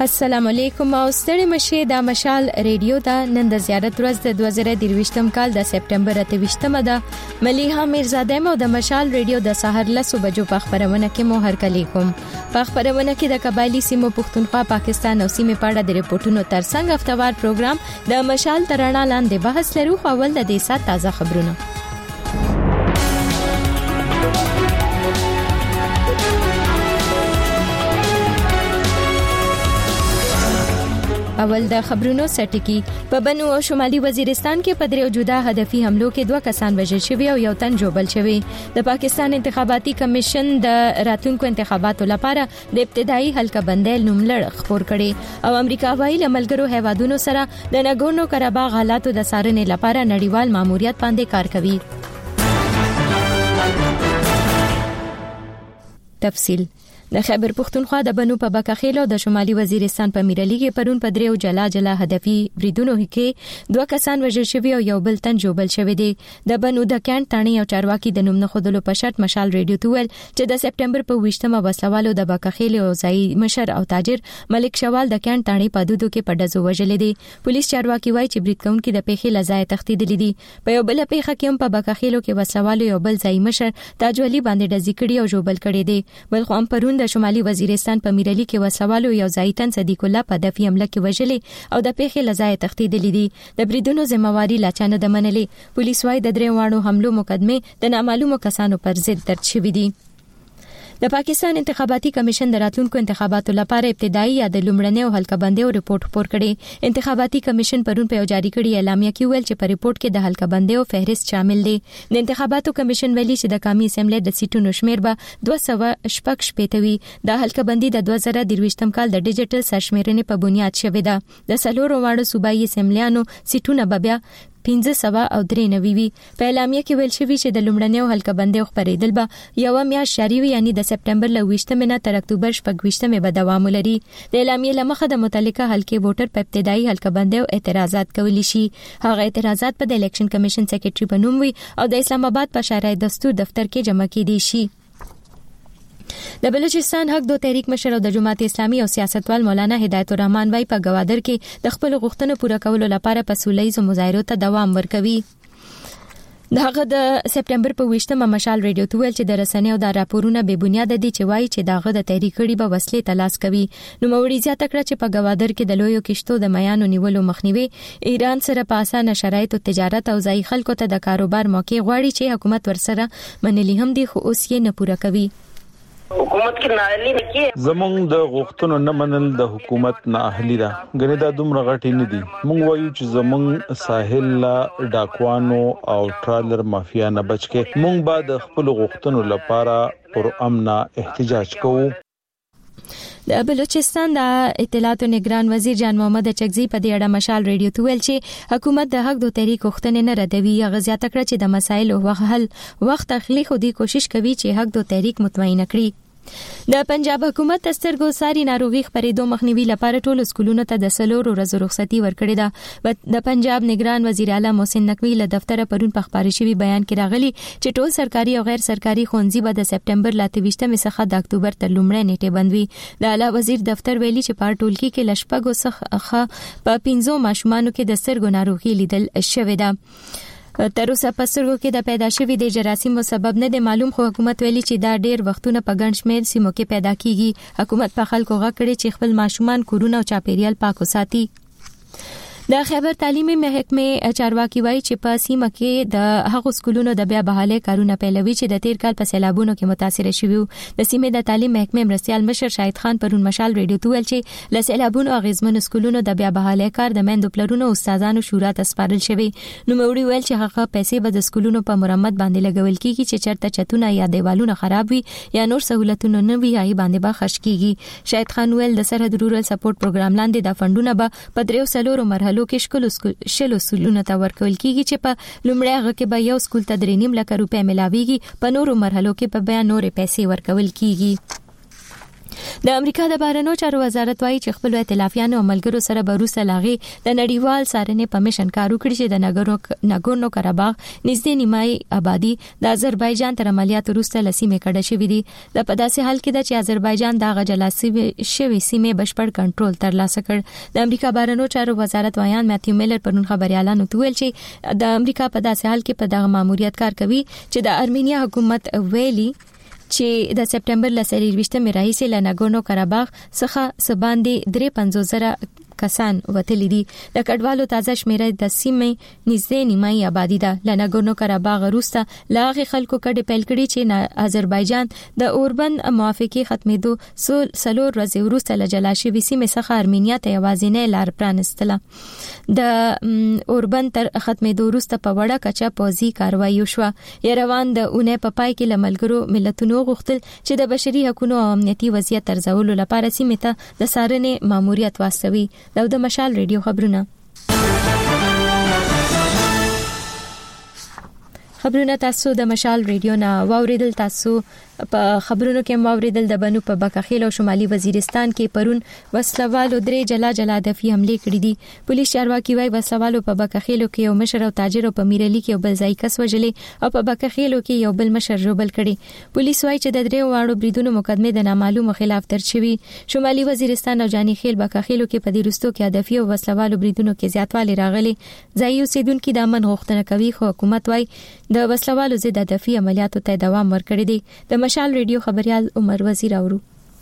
السلام علیکم او ستړي مشه د مشال ریډیو دا نن د زیارت ورځ د 2023م کال د سپټمبر 28مه ده ملیحه میرزاده مو د مشال ریډیو د سحر له صبح جو په خبرونه کې مو هر کلی کوم په خبرونه کې د قبایلی سیمو پښتونخوا پاکستان او سیمه پاړه د ریپورتونو ترڅنګ هفتوار پروګرام د مشال ترانه لاندې بحث لرو خو اول د دې سات تازه خبرونه اول د خبرونو سټکی په بنو او شمالي وزیرستان کې په دریو جدا هدفي حملو کې 2 کسان وژل شوي او یو تن جوړل شوی د پاکستان انتخاباتي کمیشن د راتلونکو انتخاباتو لپاره د ابتدایي حلقه بندۍ نوم لړ خبر کړي او امریکا وايي لملګرو هیوادونو سره د ناګورنو کراباغ حالاتو د څارنې لپاره نړیوال ماموریت باندې کار کوي. تفصیل د خیبر پختونخوا د بنو په بکاخیل او د شمالي وزیرستان په میرلی کې پرون په دریو جلا هدفي بریدونو کې 2 کسان وژل شوي او یو بل تن جوړل شوی دی. د بنو د کانت تانی او چارواکي د نوم نه خودلو په شرط مشال ریډیو توول چې د سپټمبر په 28مه وسلوالو د بکاخیل او ځای مشر او تاجر ملک شوال د کانت تانی په دودو کې په دزو وژل دي. پولیس چارواکي وایي چې بریډ کونکي د پیښې لزای تختیدل دي. په یو بل پیښه کې هم په بکاخیلو کې وسلوالو یو بل ځای مشر تاجولی باندې د ذکرې او جوړل کړي دي. بل خو هم پرون د شمالي وزیرستان په میرلی کې وسوالو یو ځایتن صدیق الله په دفي حمله کې وژلې او د پیښې لزای تختیدلې دي. د بریدونو ذمہواری لا چانه د منلې. پولیس وايي د درې وانو حملو مقدمه د نامعلومو کسانو پر ضد درج شوې دي. د پاکستان انتخاباتي کمیشن د راتلونکو انتخاباتو لپاره ابتدایي یا د لومړنۍ او حلقه بندۍ ریپورت خپور کړي. انتخاباتي کمیشن پرون په جاری کړي اعلامیه کې ویل چې په ریپورت کې د حلقه بندۍ او فهرست شامل دي. د انتخاباتو کمیشن ویلي چې د قومي اسمبلی د سیټونو شمیر به 200 وي. د حلقه بندۍ د 2023م کال د ډیجیټل سرشمیرنې په بنیاد شوې ده. د سلورو واړو صوبایي اسمبلیانو سیټونه به بیا 1593 وی. په اعلامیه کې ویل شوی چې د لومړنۍ او حلقه بندۍ خبرېدل به یو میاشت جاری وي یعنی د سپټمبر له 28مه نه تر اکتوبر 28مه به دوام ولري. د اعلامیه لمخه د متعلقه حلقې ووټر په ابتدایي حلقه بندۍ او اعتراضات کولی شي. هغه اعتراضات په د الیکشن کمیشن سیکریټري په نوم وي او د اسلام آباد په شارع دستور دفتر کې جمع کېدي شي. د بلوچستان حق دو تحریک مشر او د جماعت اسلامي او سیاستوال مولانا هدایت الرحمن وايي په گوادر کې د خپل غوښتنو پوره کولو لپاره په سولهییزو مظاهرو ته دوام ورکوي. دغه د سپټمبر په 28مه مشال ریډیو توول چې د رسنیو د راپورونه به بنیاد دي چې وایي چې دغه د تحریک کړي به وسلې تلاش کوي. نو موري زیاته کړه چې په گوادر کې د لویو کشتو د میانو نیولو مخنیوي ایران سره په اسانه شرایطو تجارت او ځای خلکو ته د کاروبار موقع غواړي چې حکومت ورسره منلي هم دي خو اوس یې نه پوره کوي. حکومت کې نااهلي کې زمونږ د غوښتنو نه منل د حکومت نااهلي ده. غني دا دومره غټي نه دي. مونږ وایو چې زمونږ ساحل لا ډاکوانو او ټرالر مافیا نه بچکه مونږ به د خپل غوښتنو لپاره پر امن احتجاج کوو. د بلوچستان د اطلاعات او نگران وزیر جان محمد چغزي په دې اړه مشال ریډیو تویل چې حکومت د حق دو تحریک غوښتنې نه ردوي. غزيات کړ چې د مسایلو وخت اخلي خو دې کوشش کوي چې حق دو تحریک مطمئن کړي. د پنجاب حکومت د سترګو ساري ناروغي خبرېدو مخنیوي لپاره ټول سکولونو ته د سلور ورځو رخصتي ورکړې ده. د پنجاب نگران وزیر اعلی محسن نقوی له دفتره پرون په خبري شوی بیان کې راغلي چې ټول سرکاري او غیر سرکاري ښوونځي به د سپټمبر ل 23مه څخه د اکتوبر تر لومړۍ نیټه بند وي. د اعلی وزیر دفتر ویلي چې په ټولګي کې لشپګو څخه په 15 ماشومانو کې د سترګو ناروغي لیدل شوې ده. تر اوسه په سترګو کې د پیدا شوی د جراثیمو سبب نه دی معلوم خو حکومت ویلي چې دا ډیر وختونه په ګڼ شمېر سیمو کې پیدا کیږي. حکومت په خلکو غږ کړي چې خپل ماشومان کورونه او چاپیریال پاک وساتي. د خیبر تعلیمي محکمه چارواکي وایي چې په سیمه کې د هغو سکولونو د بیا بحالي کارونه پیلوي چې د تیر کال په سیلابونو کې متاثر شوي. د سیمې د تعلیم محکمه مرستيال مشر شاهد خان پرون مشال ریډیو تویل چې له سیلابونو اغیزمن سکولونو د بیا بحالي کار د مندو پلرونو استادانو شورا ته سپارل شوی. نو موري ویل چې هغه پیسې به د سکولونو په مرمت باندې لګول کیږي چې چرته چتونه یا دیوالونه خراب وي یا نور سہولتونه نه وي هغه باندې به خرج کیږي. شاهد خان ویل د سرحد رورل سپورټ پروګرام لاندې د فندونه به په دریو سلورو مرحلو کې شلو سکولونو ته ورکول کیږي چې په لومړی هغه کې به یو سکول ته 3.5 لک روپۍ ملاويږي. په نورو مرحلو کې په بیا نورې پیسې ورکول کیږي. د امریکا د بهرنیو چارو وزارت وايي چې خپل ائتلافیانو او ملګرو سره به وروسته لاغي د نړیوال څارنې په میشن کار وکړي چې د ناګورنو کاراباغ نږدې نیمایي آبادی د آذربایجان تر عملیات وروسته لسیمه کډه شوې دي. د پداسې حال کې د چې آذربایجان د غجلاسي شوي سیمه بشپړ کنټرول ترلاسه کړ. د امریکا بهرنیو چارو وزارت وایان ماتیو میلر پرون خبريالانو ته ویل چې د امریکا په داسې حال کې په دغه ماموریت کار کوي چې د ارمینیا حکومت ویلي چې د سپټمبر لسری 20 راهیسې له ناګورنو کاراباغ څخه سباندې 53,000 کسان وتلی دي. د کډوالو تازه شمیره د سیمې نږدې نیمایي آبادی ده. له ناګورنو کاراباغ وروسته لاغي خلکو کډه پیل کړي چې آذربایجان د اوربن موافقه ختمېدو سلور ورځې وروسته له جلاشي سیمې څخه ارمینیا ته یوازینی لار پرانستله. د اوربن تر ختمېدو وروسته په وړه کچه پوځي کاروایی وشوه. روان د اونۍ په پای کې لملګرو ملتونو غوښتل چې د بشري حقوقو او امنیتي وضعیت ترځولو لپاره سیمې ته د څارنې ماموریت واستوي. د مشال ریډیو خبرونه تاسو د مشال ریډیو نه واوریدل. تاسو په خبرونو کې واوریدل د بنو په بکاخیل او شمالي وزیرستان کې پرون وسلوالو درې جلا دفي حمله کړې دي. پولیس چارواکي وايي وسلوالو په بکاخیلو کې یو مشر او تاجر او په میرلی کې یو بل ځای کس وژلې او په بکاخیلو کې یو بل مشر جوبل کړي. پولیس وايي چې د درې واړو بریدونو مقدمه د نامعلوم خلاف درج شوی. شمالي وزیرستان او جاني خیل بکاخیلو کې په دې رستو کې هدفي او وسلوالو بریدونو کې زیاتوالی راغلي. ځای اوسیدونکو د امن غوښتنه کوي خو حکومت وايي د وسلوالو ضد هدفي عملیاتو ته دوام ورکړي دي. د مشال ریډیو خبريال عمر وزیر اورو.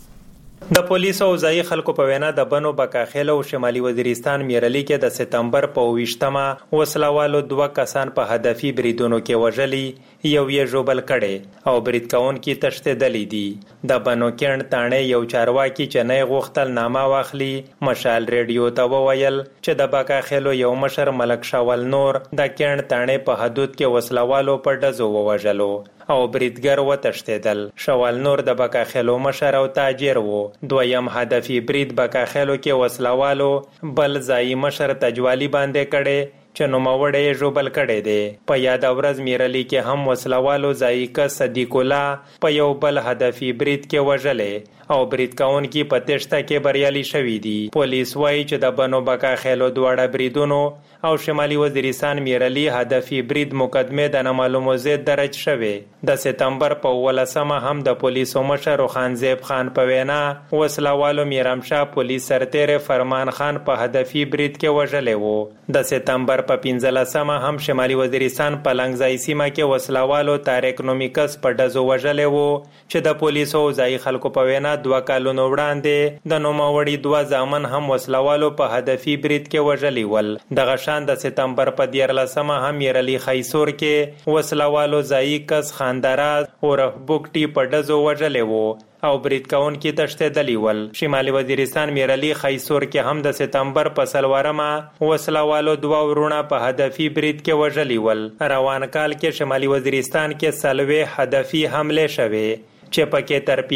د پولیسو او ځایي خلکو په وینا د بنو بکاخیل او شمالي وزیرستان میرلی کې د سپتمبر په 28مه وسلوالو 2 کسان په هدفي بریدونو کې وژلي، یو یې جوبل کړي او برید کوونکي تښتېدلي دي. د بنو کیڼ تاڼې یو چارواکي چې نه غوښتل نامه واخلي مشال ریډیو ته وویل چې د بکاخیلو یو مشر ملک شاول نور د کیڼ تاڼې په حدود کې وسلوالو په ډزو ووژلو او بریدګر وتښتېدل. شاول نور د بکاخیلو مشر او تاجر وو. دویم هدفي برید بکاخیلو کې وسلوالو بل ځایي مشر تجوالی باندې کړي چې نوموړی ژوبل کړی دی. په یاد ورځ میرلی کې هم وسلوالو ځایي کس صدیق الله په یو بل هدفي برید کې وژلې او برید کوونکي په تېښته کې بریالي شوي دي. پولیس وایي چې د بنو بکاخیلو دواړه بریدونو او شمالي وزیرستان میرلی هدفي برید مقدمه د نامعلومو ضد درج شوې. د سپتمبر په 18مه هم د پولیسو مشر خانزیب خان په وینا وسلوالو میرامشاه پولیس سرتیر فرمان خان په هدفي برید کې وژلی وو. د سپتمبر په 15مه هم شمالي وزیرستان په لنګځای سیمه کې وسلوالو طارق نومیکس په ډزو وژلی وو چې د پولیسو او ځایي خلکو په وینا 2 کالونو وړاندې د نوموړي 2 زامن هم وسلوالو په هدفي برید کې وژلی ول. دغه شان د سپتمبر په 14مه هم میرلی خیسور کې وسلوالو ځایي کس خاندراز اورف بوکټي په ډزو وژلی وو او برید کوونکي تښتېدلي ول. شمالي وزیرستان میرلی خیسور کې هم د سپتمبر په 4مه وسلوالو 2 ورونه په هدفي برید کې وژلي ول. روان کال کې شمالي وزیرستان کې 40 هدفي حمله شوې چې پکې تر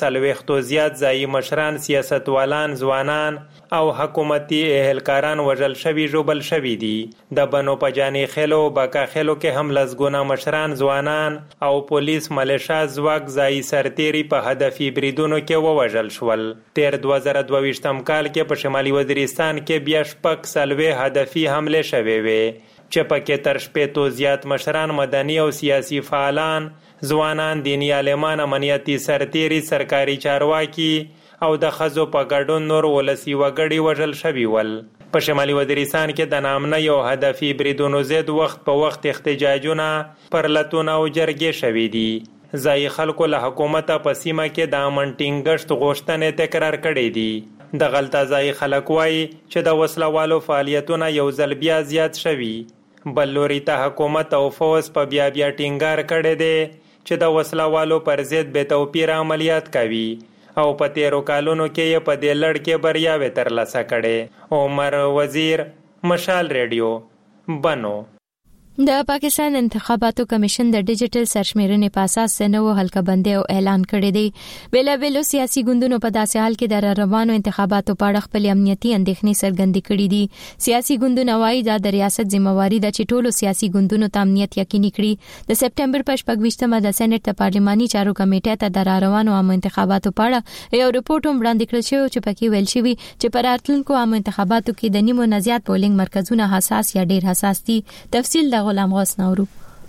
15 زیات ځایي مشران، سیاستوالان، ځوانان او حکومتي اهلکاران وژل شوي ژوبل شوي دي. د بنو په جاني خیلو بکاخیلو کې هم لسګونه مشران، ځوانان او پولیس ملیشا ځواک ځایي سرتیري په هدفي بریدونو کې ووژل شول. تیر 2022 کال کې په شمالي وزیرستان کې بیا 40 هدفي حمله شوې وې چې پکې تر 60 زیات مشران، مدني او سیاسي فعالان، ځوانان، دینی عالمان، امنیتي سرتیري، سرکاري چارواکي او د ښځو په ګډون نور ولسي وګړي وژل شوي ول. په شمالي وزیرستان کې د نامنه یو هدفي بریدونو ضد وخت په وخت احتجاجونه، پرلتونه او جرګې شوي دي. ځایي خلکو له حکومته په سیمه کې د امن ټینګښت غوښتنې تکرار کړې دي. د غلطه ځایي خلک وایي چې د وسلوالو فعالیتونه یو ځل بیا زیات شوي. بل لوري ته حکومت او فوز په بیا ټینګار کړی دی چې د وسلوالو پر ضد بې توپیره عملیات کوي او په تیرو کالونو کې یې په دې لړ کې بریاوې ترلاسه کړې. عمر وزیر، مشال ریډیو، بنو. د پاکستان انتخاباتو کمیشن د ډیجیټل سرشمیرنې په اساس نوو حلقه بندي او اعلان کړی دی. بیلابیلو سیاسي ګوندونو په داسې حال کې د روانو انتخاباتو په اړه خپل امنیتي اندېښنې څرګندې کړې دي. سیاسي ګوندونه وايي دا د ریاست ځمواري ده چې ټولو سیاسي ګوندونو ته امنیت یقیني کړي. د سپټمبر په 28مه د سېنات د پارلماني چارو کمیټې ته د روانو عام انتخاباتو په اړه یو رپورټ هم وړاندې کړل شو چې پکې ویل شوی چې پر راتلونکو عام انتخاباتو کې د نیمو نه زیات پولینګ مرکزونه حساس یا ډیر حساس دي. تفصیل غلام غوث نورو.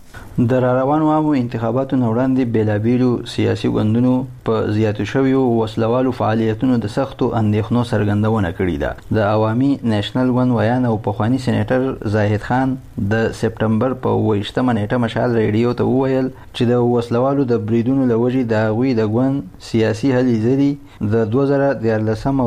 د روانو عامو انتخاباتو وړاندې بیلابیلو سیاسي ګوندونو په زیاتو شویو وسلوالو فعالیتونو د سختو اندېښنو څرګندونه کړې ده. د عوامي نېشنل ګوند ویان او پخوانی سېنیټر زاهد خان د سپټمبر په 28مه نیټه مشال ریډیو ته وویل چې د وسلوالو د بریدونو لوجې د هغوی د ګوند سیاسي هلې ځلې د 2014 او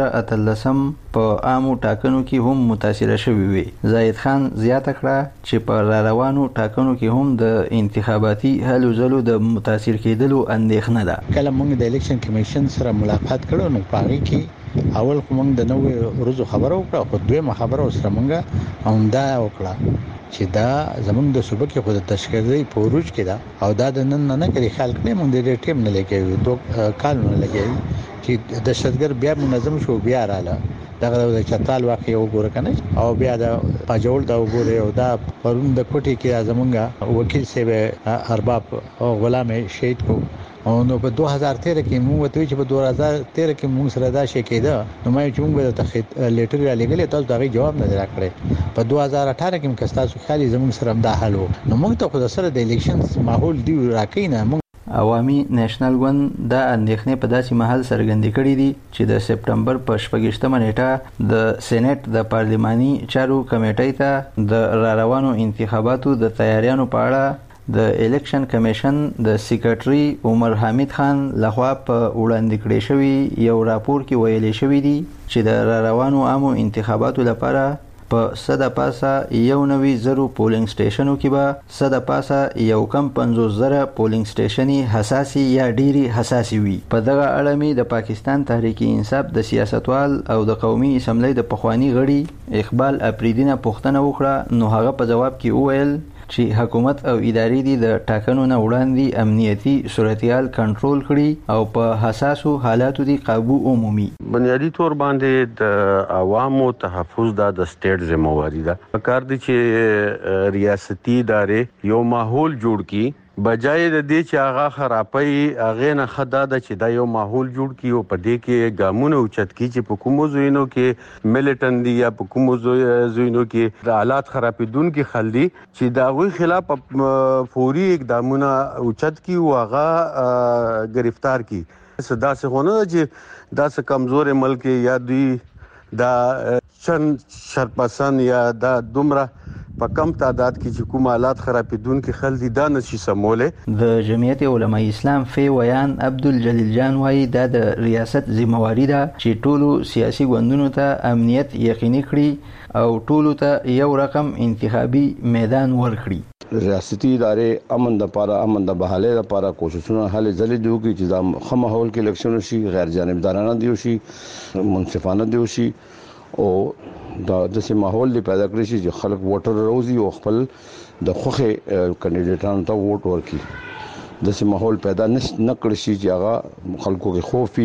2018 په عامو ټاکنو کې هم متاثره شوي وي. زاهد خان زیاته کړه چې په روانو ټاکنو کې هم د انتخاباتي هلو ځلو د متاثر کېدلو اندېښنه ده. کله موږ د الیکشن کمیشن سره ملاقات کړو نو پاره کې اول کوم د نوې ورځو خبرو وکړه خو دویمه خبره سره موږ همدا وکړه چې دا زمونږ د صوبې کې خود تشکیلي پروژ کې دا او دا د نن نه کړي خلک نه مونږ د ټیم نه لګي دوه کال نه لګي چې د شتګر بیا منظم شو بیا رااله دغه د چتال واقع یو ګور کنه او بیا د پاجول دا وګوره او دا پرون د کوټي کې زمونږ وکیل سیب ارباب او غلام شهید کو او نو په 2013 کې موږ ته چې په 2013 کې موږ سره دا شي کېده نو مې چې موږ ته لیټر را لګلې تاسو دا جواب نه راکړې. په 2018 کې موږ تاسو خالي زموږ سره دا حل وو نو موږ ته خو سره د الیکشن ماحول دی راکینه. عوامي نېشنل ګوند د اندېښنې په داسې محل څرګندې کړې دي چې د سپټمبر په 28مه نیټه د سېنات د پارلماني چارو کمیټې ته د روانو انتخاباتو د تیاریانو په اړه د الیکشن کمیشن د سیکریټري عمر حمید خان لخوا په وړاندې کړی شوی یو راپور کې ویلي شوی دی چې د روانو عامو انتخاباتو لپاره په 191,000 پولینګ سټیشنو کې به 1,150,000 پولینګ سټیشنې حساسي یا ډيري حساسي وي. په دغه اړه می د پاکستان تحریک انصاف د سیاستوال او د قومي اسمبلی د پخوانی غړي اقبال اپریدینه پوښتنه وکړه نو هغه په جواب کې وویل چې حکومت او ادارې دي د ټاکنو نه وړاندې امنیتي صورتحال کنټرول کړي او په حساسو حالاتو دي قابو عمومي. بنیادی طور باندې د عوامو تحفظ د سټیټ ذمہواری ده. کار دي چې ریاستي ادارې یو ماحول جوړ کړي بجای د دې چې هغه خرابای هغه نه خدا د چې دا یو ماحول جوړ کیو په دې کې ګامونه اوچت کی چې په کومو زوینو کې ملیټن دی یا په کومو زوینو کې د حالات خرابیدون کې خلدي چې دا غوي خلاف فوري اقدامونه اوچت کی او هغه گرفتار کی. صدا څخه چې دا څه کمزور ملک یا دوی دا شرپسند یا دا دومره په کم تعداد کې چې کوم حالات خرابیدون کې خلدي دا نشي سموله. د جمعیت علماء اسلام فی ویان عبدالجلیل جان وايي دا د ریاست ذمہواری ده چې ټولو سیاسي ګوندونو ته امنیت یقیني کړي او ټولو ته یو رقم انتخابي میدان ورکړي. ریاستي ادارې امن د پاره امن د بحاله لپاره کوششونه حل ځلې دی چې چې خمه هول کې الیکشن شي غیر جانبدارانه دی شي منصفانه دی شي او دا د سه ماحول دی پیدا کړی شي چې خلک ووټر روزي او خپل د خوخه کینډیډیټانو ته ووټ ورکړي. د سه ماحول پیدا نه کړی شي چې هغه خلکو کې خوف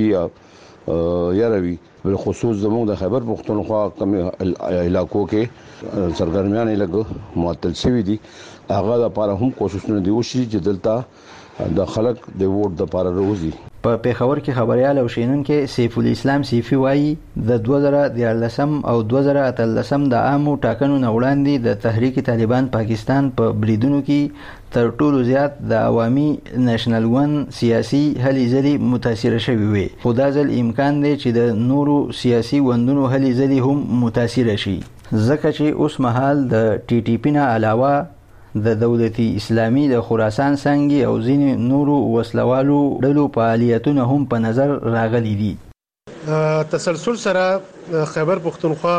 یا روي بل خصوص زموږ د خیبر پختونخوا کم علاقو کې سرګرمیان لګ معطل شوی دي هغه لپاره هم کوششونه دی وشي چې دلته د خلک د ووټ د لپاره روزي. په پیښور کې خبريال او شینونکو سیف الاسلام سیفی وایي د 2014 او 2018 د عامو ټاکنو نه وړاندې د تحریک طالبان پاکستان په بریدونو کې تر ټولو زیات د عوامي نېشنل ګوند سیاسي هلې ځلې متاثر شوي وي. خو دا ځل امکان دی چې د نورو سیاسي ګوندونو هلې ځلې هم متاثر شي ځکه چې اوس مهال د ټي ټي پی نه علاوه د دولتي اسلامي د خراسان څنګه او ځینې نورو وسلوالو ډلو فعالیتونه هم په نظر راغلي دي. تسلسل سره خیبر پختونخوا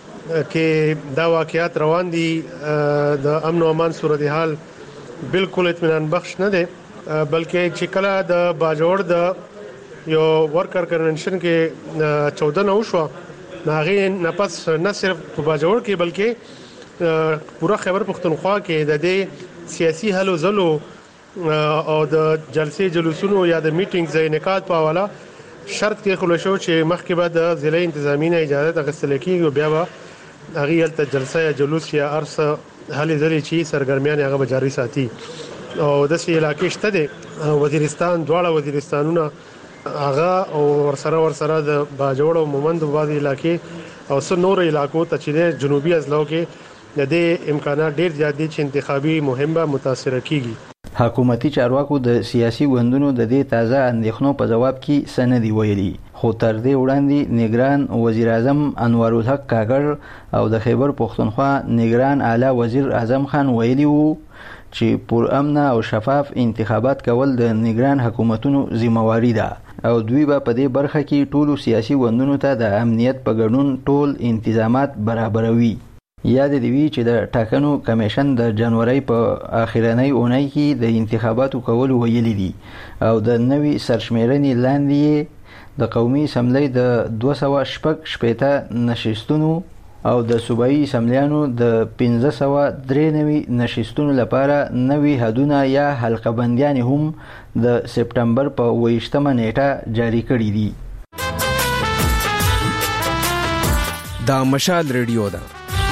کې دا واقعیات روان دي. د امن او امان صورتحال بالکل اطمینان بخش نه دي بلکې چې کله د باجوړ د یو ورکر کنونشن کې 14 نو شو هغه نه پس نه صرف په باجوړ کې بلکې پورا خیبر پختونخوا کې د دې سیاسي هلو ځلو او د جلسې جلوسونو یا د میټینګز انعقاد په حواله شرط کې خلک شو چې مخکې به د ضلع انتظامی نه اجازه تغسل کیږي او بیا به هغه ته جلسه یا جلوس یا ارس هلي ځلې چې سرګرمیان هغه جاری ساتي او د سې علاقې شته د وزیرستان دواړه وزیرستانونه هغه او ورسره د باجوړ او مومند بعض علاقې او څو نور علاقو ته چې جنوبي اضلاع کې د دې امکانات ډېر زیات دي چې انتخابي مهم به متاثر کیږي. حکومتي چارواکو د سیاسي ګوندونو د دې تازه اندېښنو په جواب کې سندې ویلي، خو تر دې وړاندې نگران وزیر اعظم انوار الحق کاکړ او د خیبر پختونخوا نگران اعلی وزیر اعظم خان ویلي وو چې پر امن او شفاف انتخابات کول د نگران حکومتونو ذمہواری ده او دوی به په دې برخه کې ټولو سیاسي ګوندونو ته د امنیت په ګډون ټول انتظامات برابروي. یاد دی وی چې د ټاکنو کمیشن د جنوري په اخیرنۍ اونۍ کې د انتخاباتو کول ویلي دي او د نوي سرشمیرنې لاندې د قومي اسمبلی د 216 نشستونو او د صوبایي اسمبلیانو د 1593 نشستونو لپاره نوي حدونه یا حلقه بندیان هم د سپټمبر په 28 نیټه جاری کړي دي. دا مشال ریډیو ده.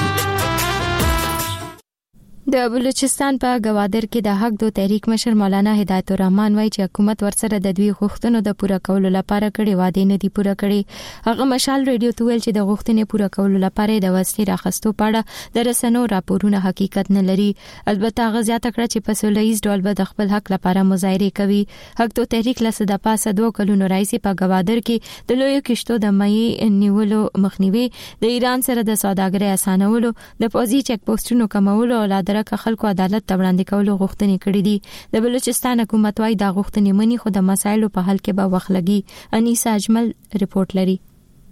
د بلوچستان په گوادر کې د حق دو تحریک مشر مولانا هدایت الرحمن وایي چې حکومت ورسره د دوی غوښتنو د پوره کولو لپاره کړي وعده نه دي پوره کړي. هغه مشال ریډیو ته ویل چې د غوښتنې پوره کولو لپاره د وسلې راخستو پاړه د رسنیو راپورونه حقیقت نه لري. البته هغه زیاته کړه چې په سولهییز ډول به د خپل حق لپاره مظاهره کوي. حق دو تحریک لسه د پاسه 2 کلونو راځي په گوادر کې د لوی کشتو د مې نیولو مخنیوي، د ایران سره د سوداګرۍ اسانولو، د پوزي چک پوسټونو کمولو او لادرک خلکو عدالت ته وړاندې کولو غوښتنې کړې دي. د بلوچستان حکومت وايي دا غوښتنې مني خو د مسایلو په حل کې به وخت لګي. انیسا اجمل رپورت لري.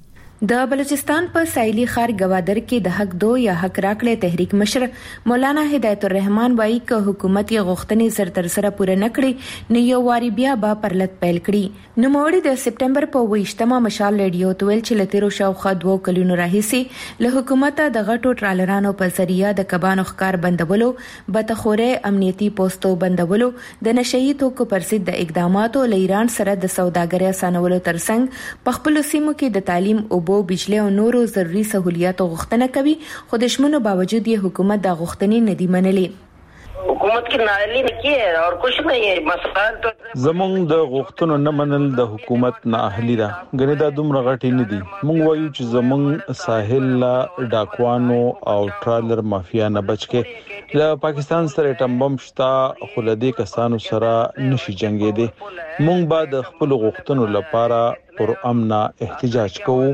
د بلوچستان په سایلی خار گوادر کې د حق دو یا حق راکړې تحریک مشر مولانا هدایت الرحمن وایي چې حکومت یې غوښتنې زر تر سره پوره نکړي نو یو واری بیا به پرلط پیل کړي. نو موړي د سپټمبر په 28مه مشال ریډیو تویل چې لتیرو شاوخوا 2 کلونو راهیسي له حکومت د غټو ټرالرانو په ذریعہ د کبانو ښکار بندولو، بتخوره امنیتي پوسټو بندولو، د نشئی توکو پر ضد د اقداماتو له ایران سره د سوداګرۍ اسانولو ترڅنګ په خپل سیمو کې د تعلیم او بجلی او نورو ضروري سہولیاتو غوښتنه کوي، خو د شمنو باوجود یې حکومت دا غوښتنې نه دی منلې. حکومت کی نااهلی نه کیه اور کچھ نه یې مسائل ته زمونږ د غوښتنو نه منل د حکومت نااهلی ده. ګنې دا دومره غټي نه دي. مونږ وایو چې زمونږ ساحل لا ډاکوانو او ټرالر مافیا نه بچکه له پاکستان سره ټمبم شتا خلدي کسانو سره نشي جنگېده. مونږ به د خپل غوښتنو لپاره پر امن احتجاج کوو.